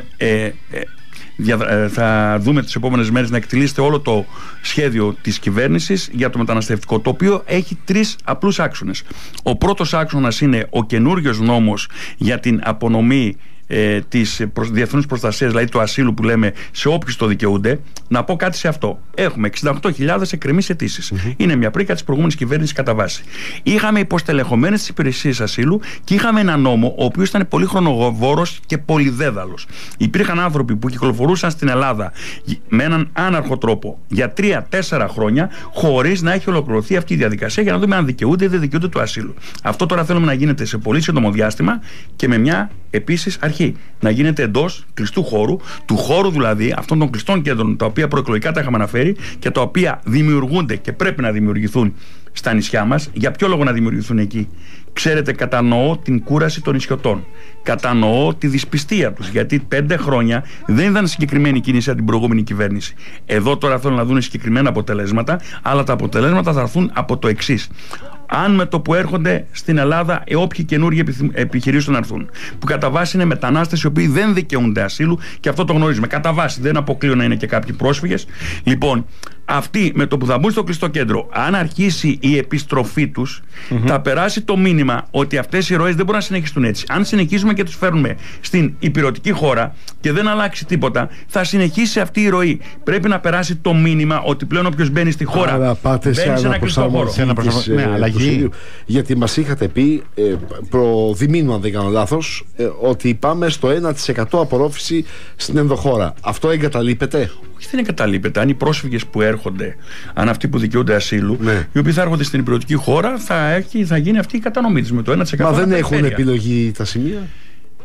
θα δούμε τις επόμενες μέρες να εκτελήσεται όλο το σχέδιο της κυβέρνησης για το μεταναστευτικό, το οποίο έχει 3 απλούς άξονες. Ο πρώτος άξονας είναι ο καινούριος νόμος για την απονομή της διεθνούς προστασίας, δηλαδή του ασύλου που λέμε, σε όποιους το δικαιούνται. Να πω κάτι σε αυτό. Έχουμε 68.000 εκκρεμείς αιτήσεις. Είναι μια πρίκα της προηγούμενης κυβέρνησης κατά βάση. Είχαμε υποστελεχωμένες τις υπηρεσίες ασύλου και είχαμε ένα νόμο ο οποίος ήταν πολύ χρονοβόρος και πολυδέδαλος. Υπήρχαν άνθρωποι που κυκλοφορούσαν στην Ελλάδα με έναν άναρχο τρόπο για 3-4 χρόνια χωρίς να έχει ολοκληρωθεί αυτή η διαδικασία για να δούμε αν δικαιούνται ή δεν δικαιούνται του ασύλου. Αυτό τώρα θέλουμε να γίνεται σε πολύ σύντομο διάστημα και με μια επίσης αρχή. Να γίνεται εντός κλειστού χώρου, του χώρου δηλαδή αυτών των κλειστών κέντρων, τα οποία προεκλογικά τα είχαμε αναφέρει και τα οποία δημιουργούνται και πρέπει να δημιουργηθούν στα νησιά μας. Για ποιο λόγο να δημιουργηθούν εκεί? Ξέρετε, κατανοώ την κούραση των νησιωτών. Κατανοώ τη δυσπιστία τους, γιατί 5 χρόνια δεν ήταν συγκεκριμένη κίνηση από την προηγούμενη κυβέρνηση. Εδώ τώρα θέλουν να δουν συγκεκριμένα αποτελέσματα, αλλά τα αποτελέσματα θα έρθουν από το εξής. Αν με το που έρχονται στην Ελλάδα όποιοι καινούργιοι επιχειρήσουν να έρθουν, που κατά βάση είναι μετανάστες οι οποίοι δεν δικαιούνται ασύλου, και αυτό το γνωρίζουμε. Κατά βάση, δεν αποκλείω να είναι και κάποιοι πρόσφυγες. Λοιπόν, αυτοί με το που θα μπουν στο κλειστό κέντρο, αν αρχίσει η επιστροφή τους, θα περάσει το μήνυμα ότι αυτές οι ροές δεν μπορούν να συνεχιστούν έτσι. Αν συνεχίζουμε και τους φέρνουμε στην υπηρετική χώρα και δεν αλλάξει τίποτα, θα συνεχίσει αυτή η ροή. Πρέπει να περάσει το μήνυμα ότι πλέον όποιος μπαίνει στη χώρα μπαίνει σε ένα κλειστό χώρο. Γιατί μας είχατε πει προδημήνου, αν δεν κάνω λάθος, ότι πάμε στο 1% απορρόφηση στην ενδοχώρα. Αυτό εγκαταλείπεται? Όχι, δεν εγκαταλείπεται. Αν οι πρόσφυγες που έρχονται, αν αυτοί που δικαιούνται ασύλου, οι οποίοι θα έρχονται στην υπηρετική χώρα, θα γίνει αυτή η κατανομή της με το 1%. Μα δεν έχουν επιλογή τα σημεία?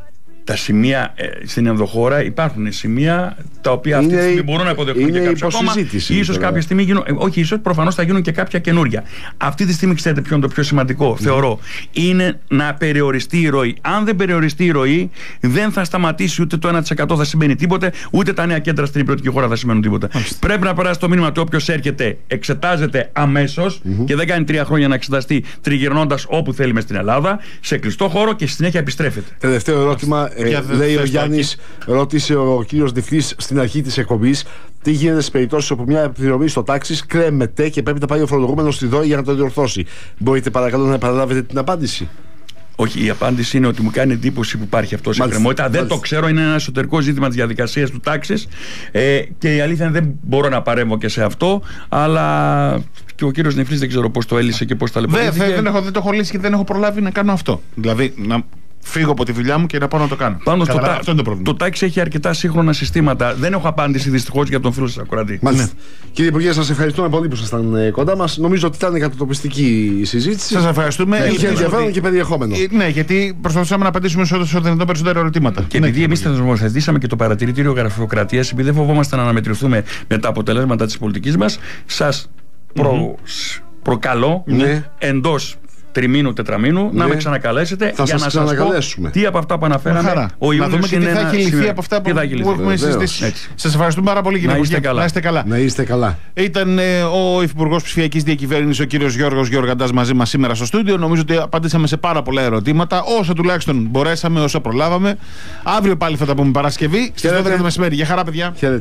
Τα σημεία στην ενδοχώρα υπάρχουν σημεία τα οποία αυτή τη στιγμή μπορούν να αποδεχτούν και κάποια ακόμα. Ίσως κάποια στιγμή γίνουν. Όχι, ίσως προφανώς θα γίνουν και κάποια καινούρια. Αυτή τη στιγμή, ξέρετε ποιο είναι το πιο σημαντικό, θεωρώ, είναι να περιοριστεί η ροή. Αν δεν περιοριστεί η ροή, δεν θα σταματήσει ούτε το 1% θα σημαίνει τίποτε, ούτε τα νέα κέντρα στην υπηρετική χώρα θα σημαίνουν τίποτα. Πρέπει να περάσει το μήνυμα ότι όποιος έρχεται εξετάζεται αμέσως και δεν κάνει 3 χρόνια να εξεταστεί τριγυρνώντας όπου θέλει μες στην Ελλάδα, σε κλειστό χώρο και στη συνέχεια επιστρέφεται. Τελευταίο ερώτημα. Λέει ο Γιάννης, ρώτησε ο κύριος Διφλής στην αρχή της εκπομπής, τι γίνεται στις περιπτώσεις όπου μια πληρωμή στο τάξις κρέμεται και πρέπει να πάει ο φορολογούμενος στη ΔΟΗ για να το διορθώσει. Μπορείτε παρακαλώ να επαναλάβετε την απάντηση? Όχι, η απάντηση είναι ότι μου κάνει εντύπωση που υπάρχει αυτό σε εκκρεμότητα. Δεν το ξέρω, είναι ένα εσωτερικό ζήτημα της διαδικασίας του τάξης και η αλήθεια είναι δεν μπορώ να παρέμβω και σε αυτό, αλλά και ο κύριος Νεφλής δεν ξέρω πώς το έλυσε και πώς τα λεπτομέρειες. Δεν το έχω λύσει και δεν έχω προλάβει να κάνω αυτό. Δηλαδή να φύγω από τη δουλειά μου και να πάω να το κάνω. Πάνω το τάξη έχει αρκετά σύγχρονα συστήματα. Δεν έχω απάντηση δυστυχώς για τον φίλο σας ακροατή. Ναι. Κύριε Υπουργέ, σας ευχαριστούμε πολύ που ήσασταν κοντά μας. Νομίζω ότι ήταν κατατοπιστική η συζήτηση. Σας ευχαριστούμε. Είχε ενδιαφέρον και περιεχόμενο. Ναι, γιατί προσπαθούσαμε να απαντήσουμε σε όσο δυνατόν περισσότερα ερωτήματα. Και επειδή εμείς θεσμοθετήσαμε και το παρατηρητήριο γραφειοκρατίας, επειδή δεν φοβόμαστε να αναμετρηθούμε με τα αποτελέσματα της πολιτικής μας, σας προκαλώ εντός τριμήνου, τετραμήνου, να με ξανακαλέσετε για να σας πω τι από αυτά που αναφέραμε ο Ιούνιος είναι ένα σημείο. Από αυτά που έχουμε συζητήσει. Σας ευχαριστούμε πάρα πολύ, κύριε Υπουργέ. Να είστε καλά. Ήταν ο Υφυπουργός Ψηφιακής Διακυβέρνησης, ο κύριος Γιώργος Γεωργαντάς, μαζί μας σήμερα στο στούντιο. Νομίζω ότι απαντήσαμε σε πάρα πολλά ερωτήματα, όσο τουλάχιστον μπορέσαμε, όσο προλάβαμε. Αύριο πάλι θα τα πούμε Παρασκευή στις 12 το μεσημέρι. Για χαρά, παιδιά.